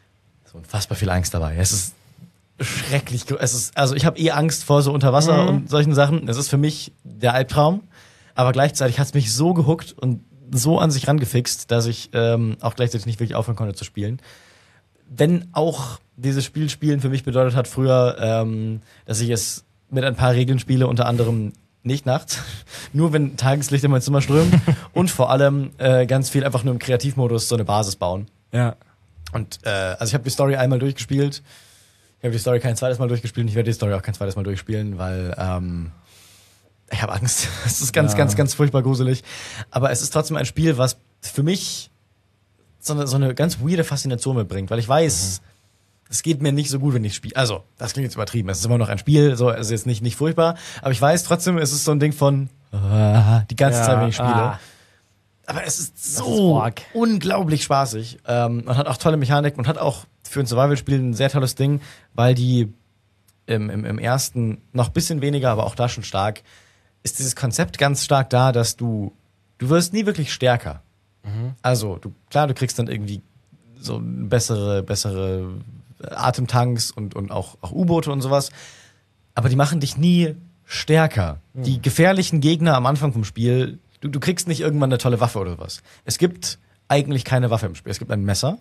so unfassbar viel Angst dabei. Es ist schrecklich. Es ist, also ich habe eh Angst vor so Unterwasser mhm. und solchen Sachen. Es ist für mich der Albtraum. Aber gleichzeitig hat es mich so gehuckt und so an sich rangefixt, dass ich ähm, auch gleichzeitig nicht wirklich aufhören konnte zu spielen. Wenn auch dieses Spiel spielen für mich bedeutet hat früher, ähm, dass ich es mit ein paar Regeln spiele, unter anderem nicht nachts, nur wenn Tageslicht in mein Zimmer strömt und vor allem äh, ganz viel einfach nur im Kreativmodus so eine Basis bauen. Ja. Und äh, also ich habe die Story einmal durchgespielt. Ich habe die Story kein zweites Mal durchgespielt und ich werde die Story auch kein zweites Mal durchspielen, weil ähm, ich habe Angst. Es ist ganz, ja. ganz, ganz furchtbar gruselig. Aber es ist trotzdem ein Spiel, was für mich so eine, so eine ganz weirde Faszination mitbringt, weil ich weiß, mhm. es geht mir nicht so gut, wenn ich spiele. Also, das klingt jetzt übertrieben. Es ist immer noch ein Spiel, so, es ist jetzt nicht, nicht furchtbar. Aber ich weiß trotzdem, es ist so ein Ding von uh, die ganze ja, Zeit, wenn ich spiele. Ah. Aber es ist so ist unglaublich spaßig ähm, und hat auch tolle Mechaniken und hat auch für ein Survival-Spiel ein sehr tolles Ding, weil die im, im, im ersten noch ein bisschen weniger, aber auch da schon stark, ist dieses Konzept ganz stark da, dass du, du wirst nie wirklich stärker. Mhm. Also, du, klar, du kriegst dann irgendwie so bessere, bessere Atemtanks und, und auch, auch U-Boote und sowas, aber die machen dich nie stärker. Mhm. Die gefährlichen Gegner am Anfang vom Spiel, Du, du kriegst nicht irgendwann eine tolle Waffe oder was. Es gibt eigentlich keine Waffe im Spiel. Es gibt ein Messer,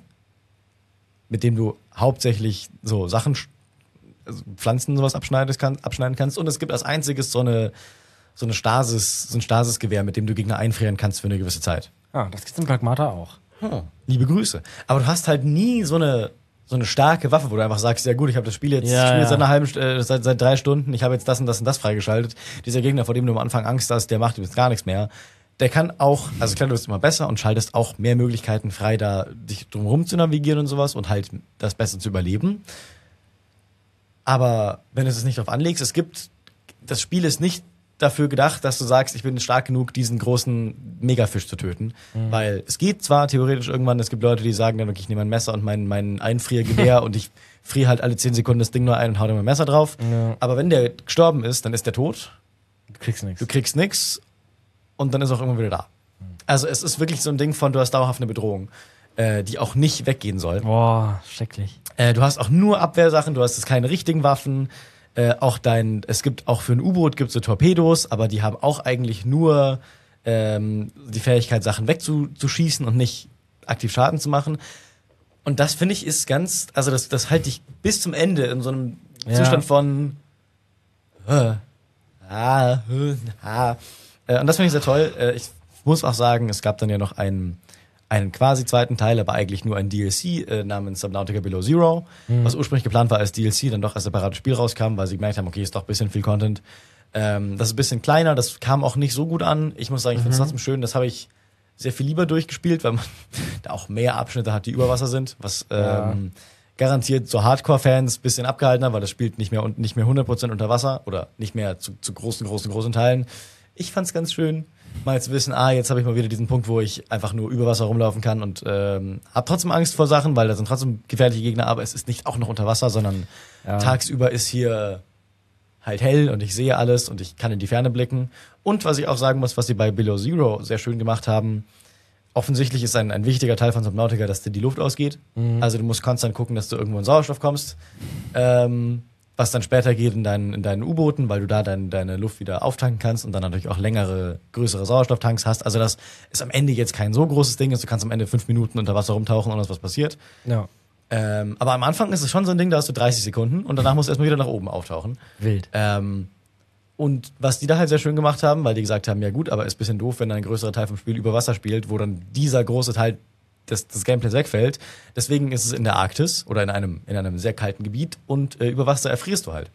mit dem du hauptsächlich so Sachen, also Pflanzen und sowas abschneiden, kann, abschneiden kannst. Und es gibt als einziges so eine, so eine Stasis, so ein Stasisgewehr, mit dem du Gegner einfrieren kannst für eine gewisse Zeit. Ah, das gibt's im Pragmata auch. Oh, liebe Grüße. Aber du hast halt nie so eine so eine starke Waffe, wo du einfach sagst, ja gut, ich habe das Spiel jetzt, ja, ich spiele jetzt ja. seit einer halben, äh, seit, seit drei Stunden, ich habe jetzt das und das und das freigeschaltet. Dieser Gegner, vor dem du am Anfang Angst hast, der macht jetzt gar nichts mehr. Der kann auch, also klar, du wirst immer besser und schaltest auch mehr Möglichkeiten frei, da dich drumherum zu navigieren und sowas und halt das Beste zu überleben. Aber wenn du es nicht drauf anlegst, es gibt, das Spiel ist nicht dafür gedacht, dass du sagst, ich bin stark genug, diesen großen Megafisch zu töten. Mhm. Weil es geht zwar theoretisch irgendwann, es gibt Leute, die sagen dann, okay, ich nehme ein Messer und mein, mein Einfriergewehr und ich friere halt alle zehn Sekunden das Ding nur ein und hau dir mein Messer drauf. Ja. Aber wenn der gestorben ist, dann ist der tot. Du kriegst nichts. Du kriegst nichts und dann ist er auch irgendwann wieder da. Mhm. Also es ist wirklich so ein Ding von, du hast dauerhaft eine Bedrohung, äh, die auch nicht weggehen soll. Boah, schrecklich. Äh, du hast auch nur Abwehrsachen, du hast jetzt keine richtigen Waffen. Äh, auch dein, es gibt auch für ein U-Boot gibt's so Torpedos, aber die haben auch eigentlich nur ähm, die Fähigkeit, Sachen wegzuschießen und nicht aktiv Schaden zu machen. Und das finde ich ist ganz, also das, das halte ich bis zum Ende in so einem ja. Zustand von äh, ah, äh, ah. Äh, und das finde ich sehr toll. Äh, ich muss auch sagen, es gab dann ja noch einen einen quasi zweiten Teil, aber eigentlich nur ein D L C äh, namens Subnautica Below Zero, mhm. was ursprünglich geplant war als D L C, dann doch als separates Spiel rauskam, weil sie gemerkt haben, okay, ist doch ein bisschen viel Content. Ähm, das ist ein bisschen kleiner, das kam auch nicht so gut an. Ich muss sagen, ich finde es mhm. trotzdem schön, das habe ich sehr viel lieber durchgespielt, weil man da auch mehr Abschnitte hat, die über Wasser sind, was ja. ähm, garantiert so Hardcore-Fans ein bisschen abgehalten hat, weil das spielt nicht mehr, und nicht mehr hundert Prozent unter Wasser oder nicht mehr zu, zu großen, großen, großen Teilen. Ich fand's ganz schön, mal zu wissen, ah, jetzt habe ich mal wieder diesen Punkt, wo ich einfach nur über Wasser rumlaufen kann und ähm, habe trotzdem Angst vor Sachen, weil da sind trotzdem gefährliche Gegner, aber es ist nicht auch noch unter Wasser, sondern ja. tagsüber ist hier halt hell und ich sehe alles und ich kann in die Ferne blicken. Und was ich auch sagen muss, was sie bei Below Zero sehr schön gemacht haben, offensichtlich ist ein, ein wichtiger Teil von Subnautica, dass dir die Luft ausgeht. Mhm. Also du musst konstant gucken, dass du irgendwo in Sauerstoff kommst. Ähm, was dann später geht in deinen, in deinen U-Booten, weil du da dein, deine Luft wieder auftanken kannst und dann natürlich auch längere, größere Sauerstofftanks hast. Also das ist am Ende jetzt kein so großes Ding, du kannst am Ende fünf Minuten unter Wasser rumtauchen, ohne dass was passiert. Ja. Ähm, aber am Anfang ist es schon so ein Ding, da hast du dreißig Sekunden und danach musst du erstmal wieder nach oben auftauchen. Wild. Ähm, und was die da halt sehr schön gemacht haben, weil die gesagt haben, ja gut, aber ist ein bisschen doof, wenn ein größerer Teil vom Spiel über Wasser spielt, wo dann dieser große Teil des, des Gameplays wegfällt. Deswegen ist es in der Arktis oder in einem, in einem sehr kalten Gebiet und äh, über Wasser erfrierst du halt.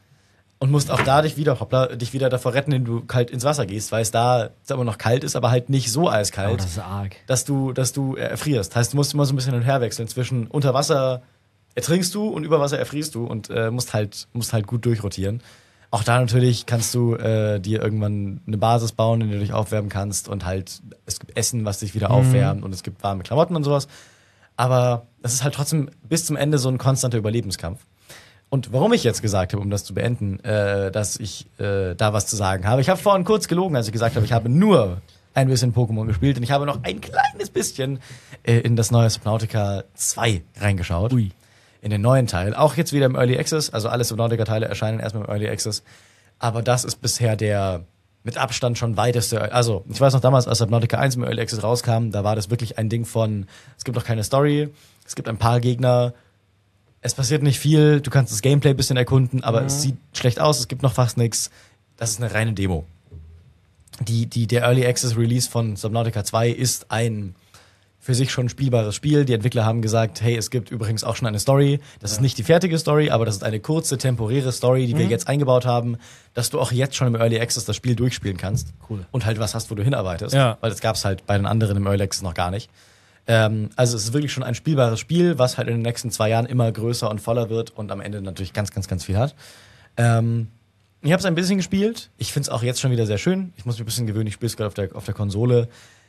Und musst auch da dich wieder, hoppla, dich wieder davor retten, indem du kalt ins Wasser gehst, weil es da sag mal, noch kalt ist, aber halt nicht so eiskalt, oh, das ist arg. dass du, dass du erfrierst. Heißt, du musst immer so ein bisschen hin und her wechseln zwischen unter Wasser ertrinkst du und über Wasser erfrierst du und äh, musst halt, musst halt gut durchrotieren. Auch da natürlich kannst du äh, dir irgendwann eine Basis bauen, in der du dich aufwärmen kannst und halt, es gibt Essen, was dich wieder mhm. aufwärmt und es gibt warme Klamotten und sowas. Aber das ist halt trotzdem bis zum Ende so ein konstanter Überlebenskampf. Und warum ich jetzt gesagt habe, um das zu beenden, äh, dass ich äh, da was zu sagen habe. Ich habe vorhin kurz gelogen, als ich gesagt habe, ich habe nur ein bisschen Pokémon gespielt und ich habe noch ein kleines bisschen äh, in das neue Subnautica zwei reingeschaut. Ui. in den neuen Teil. Auch jetzt wieder im Early Access, also alle Subnautica-Teile erscheinen erstmal im Early Access. Aber das ist bisher der mit Abstand schon weiteste. Also, ich weiß noch damals, als Subnautica eins im Early Access rauskam, da war das wirklich ein Ding von, es gibt noch keine Story, es gibt ein paar Gegner, es passiert nicht viel, du kannst das Gameplay ein bisschen erkunden, aber mhm. es sieht schlecht aus, es gibt noch fast nichts. Das ist eine reine Demo. Die, die, der Early Access Release von Subnautica zwei ist ein für sich schon spielbares Spiel. Die Entwickler haben gesagt, hey, es gibt übrigens auch schon eine Story. Das ja. ist nicht die fertige Story, aber das ist eine kurze, temporäre Story, die mhm. wir jetzt eingebaut haben, dass du auch jetzt schon im Early Access das Spiel durchspielen kannst. Cool. Und halt was hast, wo du hinarbeitest. Ja. Weil das gab's halt bei den anderen im Early Access noch gar nicht. Ähm, also es ist wirklich schon ein spielbares Spiel, was halt in den nächsten zwei Jahren immer größer und voller wird und am Ende natürlich ganz, ganz, ganz viel hat. Ähm, ich habe es ein bisschen gespielt. Ich finde es auch jetzt schon wieder sehr schön. Ich muss mich ein bisschen gewöhnen. Ich spiele es gerade auf der, auf der Konsole.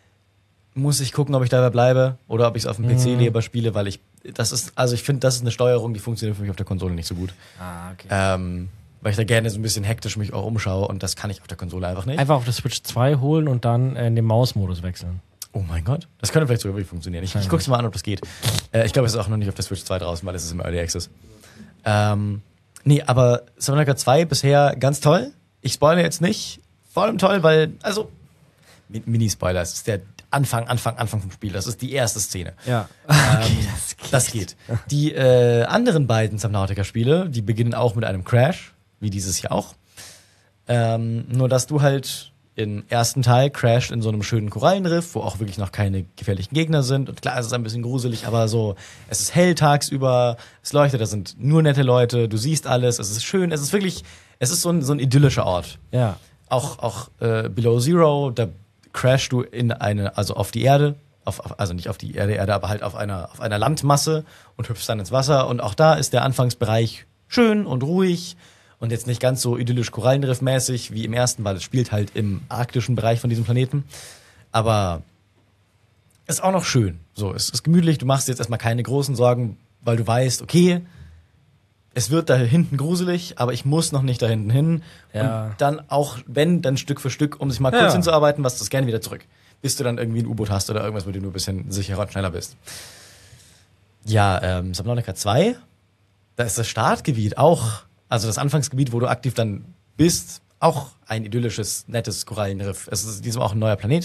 Muss ich gucken, ob ich dabei bleibe oder ob ich es auf dem P C mhm. lieber spiele, weil ich, das ist, also ich finde, das ist eine Steuerung, die funktioniert für mich auf der Konsole nicht so gut. Ah, okay. Ähm, weil ich da gerne so ein bisschen hektisch mich auch umschaue und das kann ich auf der Konsole einfach nicht. Einfach auf der Switch zwei holen und dann in den Maus-Modus wechseln. Oh mein Gott. Das könnte vielleicht sogar wirklich funktionieren. Ich, ich gucke mal an, ob das geht. Äh, ich glaube, es ist auch noch nicht auf der Switch zwei draußen, weil es ist im Early Access. Ähm, nee, aber Subnautica zwei bisher ganz toll. Ich spoilere jetzt nicht. Vor allem toll, weil, also, Mini-Spoiler, es ist der Anfang, Anfang, Anfang vom Spiel. Das ist die erste Szene. Ja. Ähm, okay, das geht. Das geht. Die äh, anderen beiden Subnautica-Spiele, die beginnen auch mit einem Crash, wie dieses hier auch. Ähm, nur, dass du halt im ersten Teil crasht in so einem schönen Korallenriff, wo auch wirklich noch keine gefährlichen Gegner sind. Und klar, es ist ein bisschen gruselig, aber so, es ist hell tagsüber, es leuchtet, da sind nur nette Leute, du siehst alles, es ist schön, es ist wirklich, es ist so ein, so ein idyllischer Ort. Ja. Auch, auch äh, Below Zero, da crashst du in eine, also auf die Erde, auf, auf, also nicht auf die Erde, Erde, aber halt auf einer, auf einer Landmasse und hüpfst dann ins Wasser. Und auch da ist der Anfangsbereich schön und ruhig und jetzt nicht ganz so idyllisch Korallenriff-mäßig wie im ersten, weil es spielt halt im arktischen Bereich von diesem Planeten. Aber ist auch noch schön. So, es ist gemütlich, du machst jetzt erstmal keine großen Sorgen, weil du weißt, okay, es wird da hinten gruselig, aber ich muss noch nicht da hinten hin. Ja. Und dann auch, wenn, dann Stück für Stück, um sich mal kurz ja. hinzuarbeiten, was das gerne wieder zurück. Bis du dann irgendwie ein U-Boot hast oder irgendwas, mit dem du ein bisschen sicherer und schneller bist. Ja, ähm, Subnautica zwei, da ist das Startgebiet auch, also das Anfangsgebiet, wo du aktiv dann bist, auch ein idyllisches, nettes Korallenriff. Es ist diesem auch ein neuer Planet.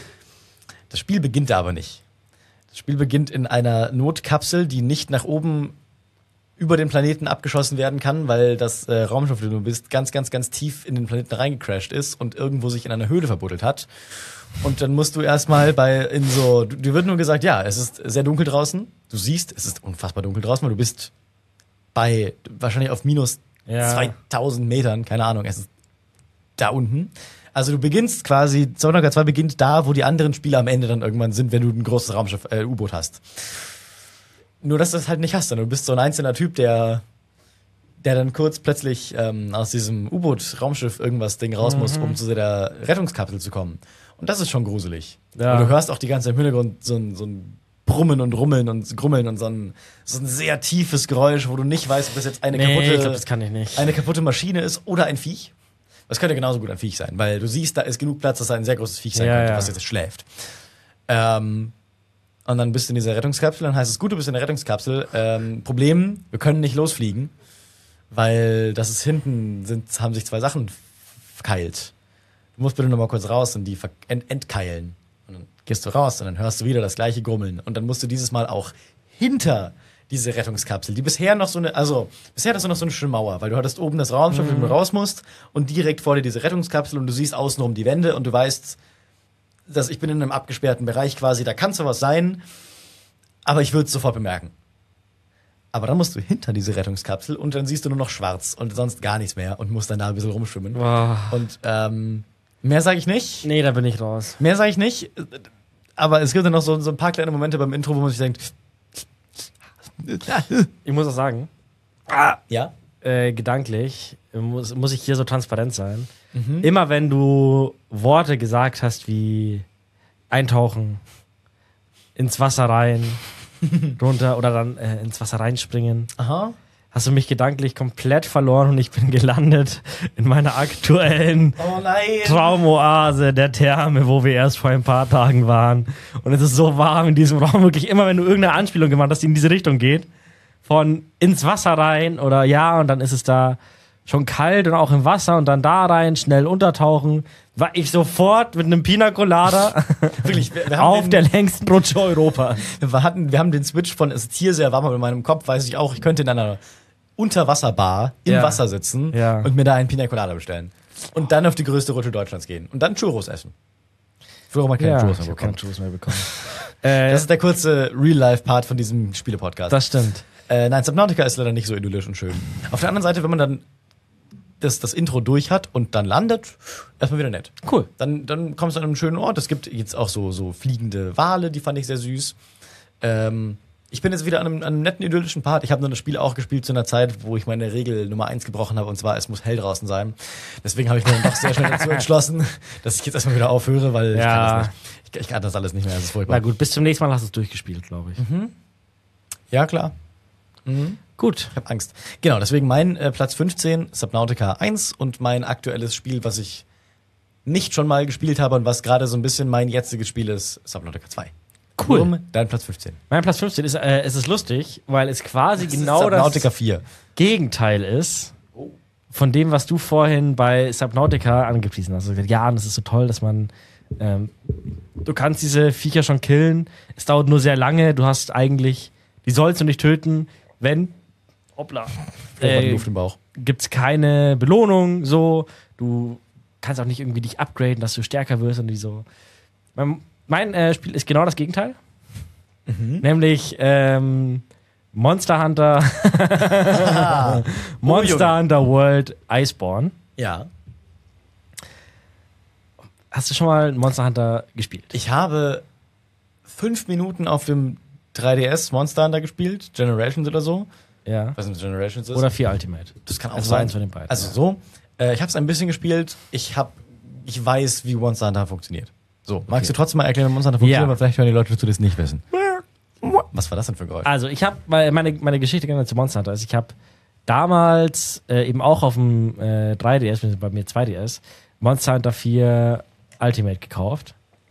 Das Spiel beginnt da aber nicht. Das Spiel beginnt in einer Notkapsel, die nicht nach oben über den Planeten abgeschossen werden kann, weil das äh, Raumschiff, wo du bist, ganz, ganz, ganz tief in den Planeten reingecrashed ist und irgendwo sich in einer Höhle verbuddelt hat. Und dann musst du erstmal bei in so, dir wird nur gesagt, ja, es ist sehr dunkel draußen. Du siehst, es ist unfassbar dunkel draußen, weil du bist bei wahrscheinlich auf minus ja. zweitausend Metern, keine Ahnung, es ist da unten. Also du beginnst quasi, Subnautica zwei beginnt da, wo die anderen Spieler am Ende dann irgendwann sind, wenn du ein großes Raumschiff, äh, U-Boot hast. Nur, dass du das halt nicht hast, sondern du bist so ein einzelner Typ, der, der dann kurz plötzlich ähm, aus diesem U-Boot-Raumschiff irgendwas Ding raus muss, mhm. um zu der Rettungskapsel zu kommen. Und das ist schon gruselig. Ja. Und du hörst auch die ganze Zeit im Hintergrund so ein, so ein Brummen und Rummeln und Grummeln und so ein, so ein sehr tiefes Geräusch, wo du nicht weißt, ob das jetzt eine nee, kaputte, ich glaub, das kann ich nicht. eine kaputte Maschine ist oder ein Viech. Das könnte genauso gut ein Viech sein, weil du siehst, da ist genug Platz, dass da ein sehr großes Viech sein ja, könnte, ja. was jetzt schläft. Ähm, Und dann bist du in dieser Rettungskapsel, dann heißt es, gut, du bist in der Rettungskapsel. Ähm, Problem, wir können nicht losfliegen, weil das ist hinten, sind, haben sich zwei Sachen verkeilt. Du musst bitte noch mal kurz raus und die ent entkeilen. Und dann gehst du raus und dann hörst du wieder das gleiche Grummeln. Und dann musst du dieses Mal auch hinter diese Rettungskapsel, die bisher noch so eine, also bisher hast du noch so eine schöne Mauer, weil du hattest oben das Raumschiff, mhm. wo du raus musst und direkt vor dir diese Rettungskapsel und du siehst außenrum die Wände und du weißt, dass ich bin in einem abgesperrten Bereich quasi, da kann sowas sein, aber ich würde es sofort bemerken. Aber dann musst du hinter diese Rettungskapsel und dann siehst du nur noch schwarz und sonst gar nichts mehr und musst dann da ein bisschen rumschwimmen. Oh. Und ähm, mehr sage ich nicht. Nee, da bin ich raus. Mehr sage ich nicht. Aber es gibt dann noch so, so ein paar kleine Momente beim Intro, wo man sich denkt, ich muss auch sagen, ah, ja, äh, gedanklich muss, muss ich hier so transparent sein. Mhm. Immer wenn du Worte gesagt hast wie eintauchen, ins Wasser rein, runter oder dann äh, ins Wasser reinspringen, aha. hast du mich gedanklich komplett verloren und ich bin gelandet in meiner aktuellen oh nein. Traumoase der Therme, wo wir erst vor ein paar Tagen waren. Und es ist so warm in diesem Raum, wirklich immer, wenn du irgendeine Anspielung gemacht hast, die in diese Richtung geht, von ins Wasser rein oder ja, und dann ist es da schon kalt und auch im Wasser und dann da rein, schnell untertauchen, war ich sofort mit einem Pina Colada Wirklich, wir, wir haben auf den, der längsten Rutsche Europas. wir, hatten, wir haben den Switch von, es ist hier sehr warm, aber in meinem Kopf weiß ich auch, ich könnte in einer Unterwasserbar im Ja. Wasser sitzen Ja. und mir da einen Pina Colada bestellen. Und dann auf die größte Rutsche Deutschlands gehen. Und dann Churros essen. Früher haben wir keine Ja, Churros ich mehr habe keine bekommen. Churros mehr bekommen. äh, Das ist der kurze Real-Life-Part von diesem Spiele-Podcast. das stimmt. Äh, nein, Subnautica ist leider nicht so idyllisch und schön. Auf der anderen Seite, wenn man dann das, das Intro durch hat und dann landet, erstmal wieder nett. Cool. Dann, dann kommst du an einen schönen Ort. Es gibt jetzt auch so, so fliegende Wale, die fand ich sehr süß. Ähm, ich bin jetzt wieder an einem, an einem netten, idyllischen Part. Ich habe nur das Spiel auch gespielt zu einer Zeit, wo ich meine Regel Nummer eins gebrochen habe, und zwar, es muss hell draußen sein. Deswegen habe ich mir dann doch sehr schnell dazu entschlossen, dass ich jetzt erstmal wieder aufhöre, weil ich Ja. kann das nicht. Ich, ich kann das alles nicht mehr, das ist furchtbar. Na gut, bis zum nächsten Mal hast du es durchgespielt, glaube ich. Ja, klar. Gut. Ich habe Angst. Genau, deswegen mein äh, Platz fünfzehn, Subnautica eins, und mein aktuelles Spiel, was ich nicht schon mal gespielt habe und was gerade so ein bisschen mein jetziges Spiel ist, Subnautica zwei. Cool. Um dein Platz fünfzehn. Mein Platz fünfzehn ist, äh, es ist lustig, weil es quasi Das genau ist Subnautica das vier. Gegenteil ist von dem, was du vorhin bei Subnautica angepriesen hast. Du hast gesagt, ja, das ist so toll, dass man ähm, du kannst diese Viecher schon killen. Es dauert nur sehr lange. Du hast eigentlich, die sollst du nicht töten, wenn hoppla, Äh, äh, Luft im Bauch. gibt's keine Belohnung, so. Du kannst auch nicht irgendwie dich upgraden, dass du stärker wirst und die so. Mein, mein äh, Spiel ist genau das Gegenteil. Nämlich ähm, Monster Hunter Monster Hunter World Iceborne. Ja. Hast du schon mal Monster Hunter gespielt? Ich habe fünf Minuten auf dem drei D S Monster Hunter gespielt, Generations oder so. Ja. Ich weiß nicht, was Generations ist. Oder vier Ultimate. Das kann auch Das war sein. eins von den beiden. Also so. Äh, ich habe es ein bisschen gespielt. Ich hab, ich weiß, wie Monster Hunter funktioniert. So, magst du trotzdem mal erklären, wie Monster Hunter funktioniert, Ja. aber vielleicht hören die Leute dazu, die es nicht wissen. Was war das denn für ein Geräusch? Also ich habe meine, meine Geschichte gerne zu Monster Hunter. Also ich habe damals äh, eben auch auf dem äh, drei D S, bei mir zwei D S, Monster Hunter vier Ultimate gekauft.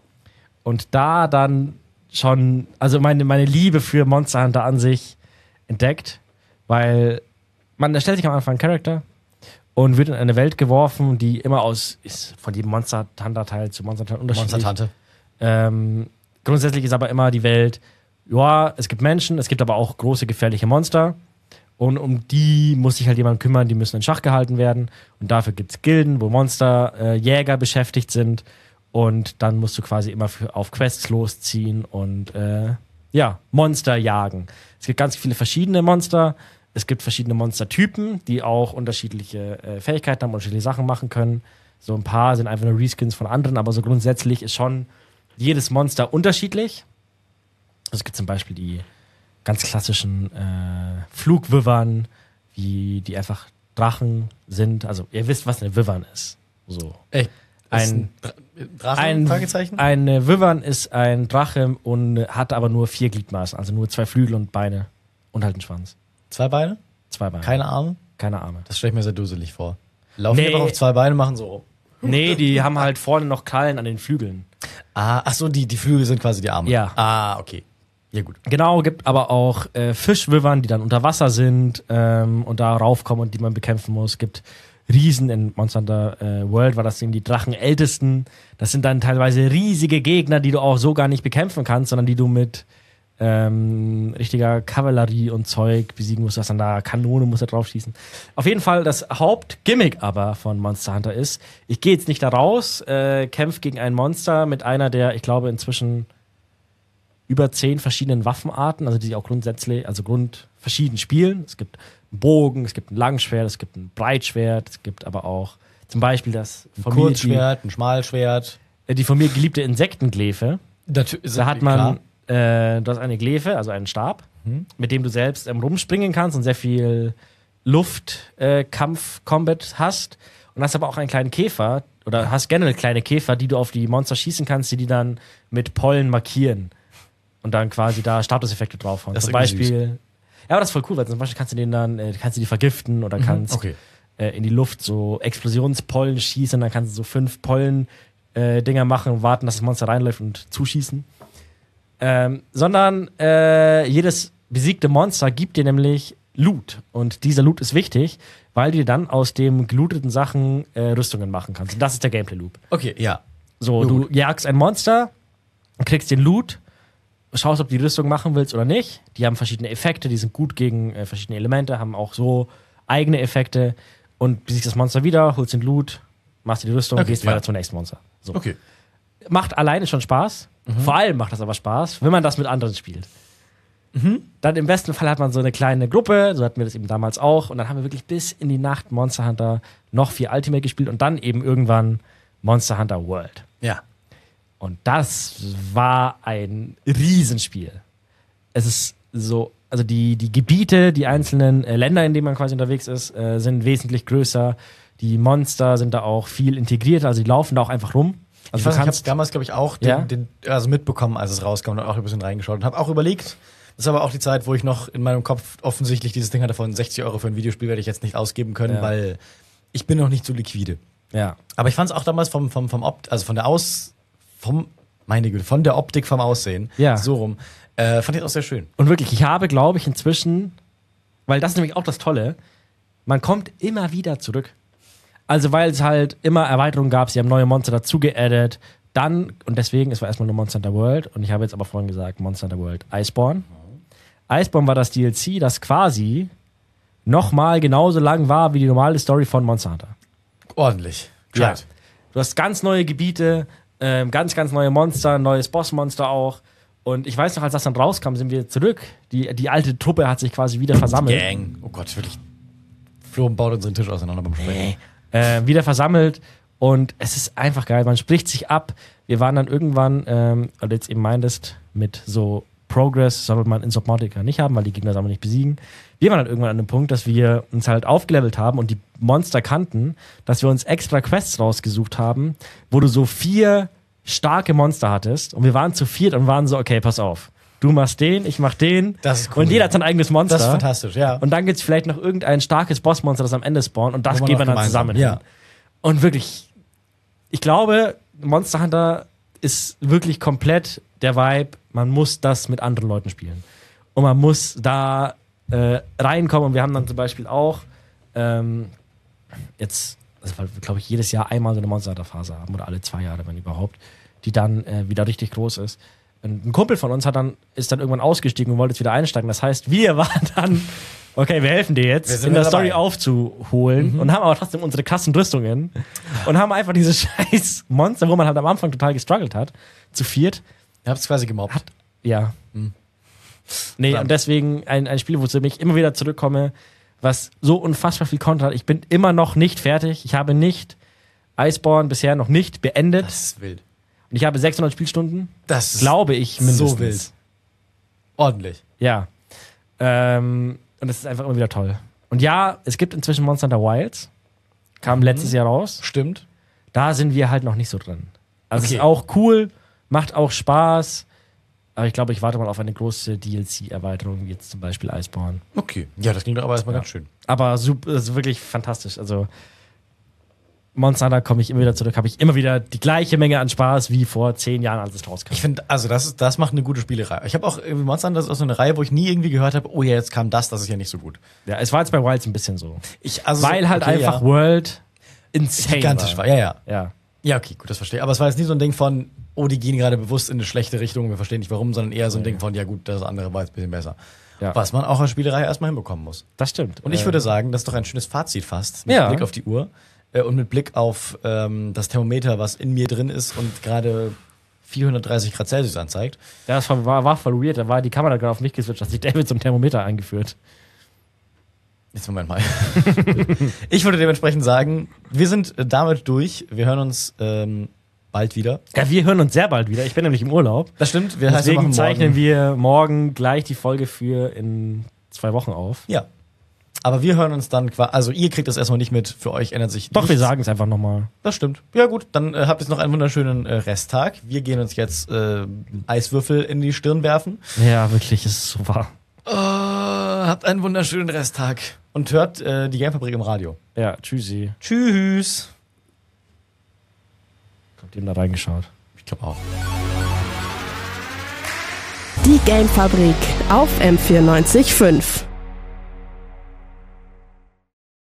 Und da dann schon, also meine, meine Liebe für Monster Hunter an sich entdeckt, weil man erstellt sich am Anfang einen Charakter und wird in eine Welt geworfen, die immer aus, ist von jedem Monster Hunter Teil zu Monster Hunter unterschiedlich. Monster Tante. Ähm, grundsätzlich ist aber immer die Welt, ja, es gibt Menschen, es gibt aber auch große gefährliche Monster. Und um die muss sich halt jemand kümmern, die müssen in Schach gehalten werden. Und dafür gibt es Gilden, wo Monsterjäger äh, beschäftigt sind. Und dann musst du quasi immer für, auf Quests losziehen und äh, ja, Monster jagen. Es gibt ganz viele verschiedene Monster. Es gibt verschiedene Monstertypen, die auch unterschiedliche äh, Fähigkeiten haben, unterschiedliche Sachen machen können. So ein paar sind einfach nur Reskins von anderen, aber so grundsätzlich ist schon jedes Monster unterschiedlich. Also es gibt zum Beispiel die ganz klassischen äh, Flugwivern, wie die einfach Drachen sind. Also ihr wisst, was eine Wyvern ist. So. Ey, Ein, Dra Drachen? ein, Fragezeichen? eine Wyvern ist ein Drache und hat aber nur vier Gliedmaßen, also nur zwei Flügel und Beine und halt einen Schwanz. Zwei Beine? Zwei Beine. Keine Arme? Keine Arme. Das stelle ich mir sehr duselig vor. Laufen Nee. die einfach auf zwei Beine, machen so. Nee, die haben halt vorne noch Krallen an den Flügeln. Ah, ach so, die, die Flügel sind quasi die Arme. Ja. Ah, okay. Ja, gut. Genau, gibt aber auch äh, Fischwivern, die dann unter Wasser sind ähm, und da raufkommen und die man bekämpfen muss. Gibt Riesen in Monster Hunter äh, World, war das eben die Drachenältesten. Das sind dann teilweise riesige Gegner, die du auch so gar nicht bekämpfen kannst, sondern die du mit ähm, richtiger Kavallerie und Zeug besiegen musst. Du hast dann da Kanone, musst da drauf schießen. Auf jeden Fall, das Hauptgimmick aber von Monster Hunter ist, ich gehe jetzt nicht da raus, äh, kämpfe gegen ein Monster mit einer der, ich glaube, inzwischen über zehn verschiedenen Waffenarten, also die sich auch grundsätzlich, also grund verschieden spielen. Es gibt einen Bogen, es gibt ein Langschwert, es gibt ein Breitschwert, es gibt aber auch zum Beispiel das Ein von mir, Kurzschwert, ein Schmalschwert. die, die von mir geliebte Insektenglefe. Natür Da hat man, äh, du hast eine Glefe, also einen Stab, Mhm. mit dem du selbst ähm, rumspringen kannst und sehr viel Luftkampf-Combat hast. Und hast aber auch einen kleinen Käfer, oder hast generell kleine Käfer, die du auf die Monster schießen kannst, die die dann mit Pollen markieren. Und dann quasi da Statuseffekte draufhauen. Das ist Zum irgendwie Beispiel. Ja, aber das ist voll cool, weil zum Beispiel kannst du den dann, äh, kannst du die vergiften oder kannst Okay. äh, in die Luft so Explosionspollen schießen, dann kannst du so fünf Pollen äh, Dinger machen und warten, dass das Monster reinläuft und zuschießen. Ähm, sondern äh, jedes besiegte Monster gibt dir nämlich Loot. Und dieser Loot ist wichtig, weil du dir dann aus den gelooteten Sachen äh, Rüstungen machen kannst. Und das ist der Gameplay-Loop. Okay, ja. So, Loot. du jagst ein Monster, kriegst den Loot, schaust, ob du die Rüstung machen willst oder nicht. Die haben verschiedene Effekte, die sind gut gegen äh, verschiedene Elemente, haben auch so eigene Effekte. Und besiegst das Monster wieder, holst den Loot, machst dir die Rüstung, Okay, gehst ja. weiter zum nächsten Monster. So. Okay. Macht alleine schon Spaß. Mhm. Vor allem macht das aber Spaß, wenn man das mit anderen spielt. Mhm. Dann im besten Fall hat man so eine kleine Gruppe, so hatten wir das eben damals auch. Und dann haben wir wirklich bis in die Nacht Monster Hunter noch vier Ultimate gespielt und dann eben irgendwann Monster Hunter World. Ja. Und das war ein Riesenspiel. Es ist so, also die, die Gebiete, die einzelnen äh, Länder, in denen man quasi unterwegs ist, äh, sind wesentlich größer. Die Monster sind da auch viel integrierter, also die laufen da auch einfach rum. Also Ich weiß, du ich habe kannst, damals, glaube ich, auch den, Ja? den, also mitbekommen, als es rauskam und auch ein bisschen reingeschaut und habe auch überlegt, das ist aber auch die Zeit, wo ich noch in meinem Kopf offensichtlich dieses Ding hatte von sechzig Euro für ein Videospiel werde ich jetzt nicht ausgeben können, Ja. weil ich bin noch nicht so liquide. ja. Aber ich fand es auch damals vom, vom, vom Opt, also von der Aus, vom, meine Güte, von der Optik, vom Aussehen, Ja. so rum, äh, fand ich auch sehr schön. Und wirklich, ich habe, glaube ich, inzwischen, weil das ist nämlich auch das Tolle, man kommt immer wieder zurück. Also weil es halt immer Erweiterungen gab, sie haben neue Monster dazu geaddet, dann, und deswegen, es war erstmal nur Monster Hunter World, und ich habe jetzt aber vorhin gesagt, Monster Hunter World Iceborne. Iceborne war das D L C, das quasi nochmal genauso lang war wie die normale Story von Monster Hunter. Ordentlich. Ja. Gescheit. Du hast ganz neue Gebiete, ähm, ganz, ganz neue Monster, ein neues Bossmonster auch. Und ich weiß noch, als das dann rauskam, sind wir zurück. Die, die alte Truppe hat sich quasi wieder versammelt. Gang. Oh Gott, wirklich. Flo baut unseren Tisch auseinander beim Sprechen. Äh, wieder versammelt. Und es ist einfach geil. Man spricht sich ab. Wir waren dann irgendwann, ähm, oder jetzt eben meintest, mit so Progress sollte man in Subnautica nicht haben, weil die Gegner soll man nicht besiegen. Wir waren dann irgendwann an dem Punkt, dass wir uns halt aufgelevelt haben und die Monster kannten, dass wir uns extra Quests rausgesucht haben, wo du so vier starke Monster hattest. Und wir waren zu viert und waren so, okay, pass auf. Du machst den, ich mach den. Das ist cool. Und jeder hat sein eigenes Monster. Das ist fantastisch, ja. Und dann gibt's vielleicht noch irgendein starkes Bossmonster, das am Ende spawnt. Und das Wo man gehen wir noch dann gemeinsam- zusammen ja. hin. Und wirklich, ich glaube, Monster Hunter ist wirklich komplett der Vibe, man muss das mit anderen Leuten spielen. Und man muss da äh, reinkommen. Und wir haben dann zum Beispiel auch ähm, jetzt, also weil wir, glaube ich, jedes Jahr einmal so eine Monster Hunter Phase haben oder alle zwei Jahre, wenn überhaupt, die dann äh, wieder richtig groß ist. Und ein Kumpel von uns hat dann, ist dann irgendwann ausgestiegen und wollte jetzt wieder einsteigen. Das heißt, wir waren dann, okay, wir helfen dir Wir jetzt, sind in der wieder Story dabei. aufzuholen und haben aber trotzdem unsere krassen Rüstungen und haben einfach diese scheiß Monster, wo man halt am Anfang total gestruggelt hat, zu viert. Ihr habt es quasi gemobbt. Ja. Hm. Nee, Verdammt. und deswegen ein, ein Spiel, wo ich mich immer wieder zurückkomme, was so unfassbar viel Content hat. Ich bin immer noch nicht fertig. Ich habe nicht Iceborne bisher noch nicht beendet. Das ist wild. Und ich habe sechshundert Spielstunden, Das ist glaube ich, mindestens. so wild. Ordentlich. Ja. Ähm, und das ist einfach immer wieder toll. Und ja, es gibt inzwischen Monster Hunter Wilds. Kam letztes Jahr raus. Stimmt. Da sind wir halt noch nicht so drin. Also Okay. ist auch cool, macht auch Spaß. Aber ich glaube, ich warte mal auf eine große D L C-Erweiterung, wie jetzt zum Beispiel Iceborne. Okay. Ja, das klingt doch aber erstmal Ja. ganz schön. Aber super, ist wirklich fantastisch. Also Monster Hunter komme ich immer wieder zurück, habe ich immer wieder die gleiche Menge an Spaß wie vor zehn Jahren, als es rauskam. Ich finde, also das, ist, das macht eine gute Spielerei. Ich habe auch irgendwie Monster Hunter, das ist auch so eine Reihe, wo ich nie irgendwie gehört habe, oh ja, jetzt kam das, das ist ja nicht so gut. Ja, es war jetzt bei Wilds ein bisschen so. Ich, also Weil halt okay, einfach ja. World insane gigantisch war. Ja, ja. Ja. Ja, okay, gut, das verstehe ich. Aber es war jetzt nie so ein Ding von, oh, die gehen gerade bewusst in eine schlechte Richtung, wir verstehen nicht warum, sondern eher so ein Ding von, ja gut, das andere war jetzt ein bisschen besser. Ja. Was man auch als Spielerei erstmal hinbekommen muss. Das stimmt. Und ich Äh, würde sagen, das ist doch ein schönes Fazit fast, mit Ja. Blick auf die Uhr äh, und mit Blick auf ähm, das Thermometer, was in mir drin ist und gerade vierhundertdreißig Grad Celsius anzeigt. Ja, das war, war voll weird. Da war die Kamera gerade auf mich geswitcht, hat sich David zum Thermometer eingeführt. Jetzt Moment mal. Ich würde dementsprechend sagen, wir sind äh, damit durch. Wir hören uns ähm, bald wieder. Ja, wir hören uns sehr bald wieder. Ich bin nämlich im Urlaub. Das stimmt. Wir heißt, wir Deswegen machen zeichnen morgen. wir morgen gleich die Folge für in zwei Wochen auf. Ja. Aber wir hören uns dann quasi, also ihr kriegt das erstmal nicht mit, für euch ändert sich Doch, nichts. wir sagen es einfach nochmal. Das stimmt. Ja gut, dann äh, habt ihr noch einen wunderschönen äh, Resttag. Wir gehen uns jetzt äh, Eiswürfel in die Stirn werfen. Ja, wirklich, es ist so wahr. Oh, habt einen wunderschönen Resttag. Und hört äh, die Gamefabrik im Radio. Ja, tschüssi. Tschüss. Habt ihr da reingeschaut? Ich glaube auch. Die Gamefabrik auf M vierundneunzig Komma fünf.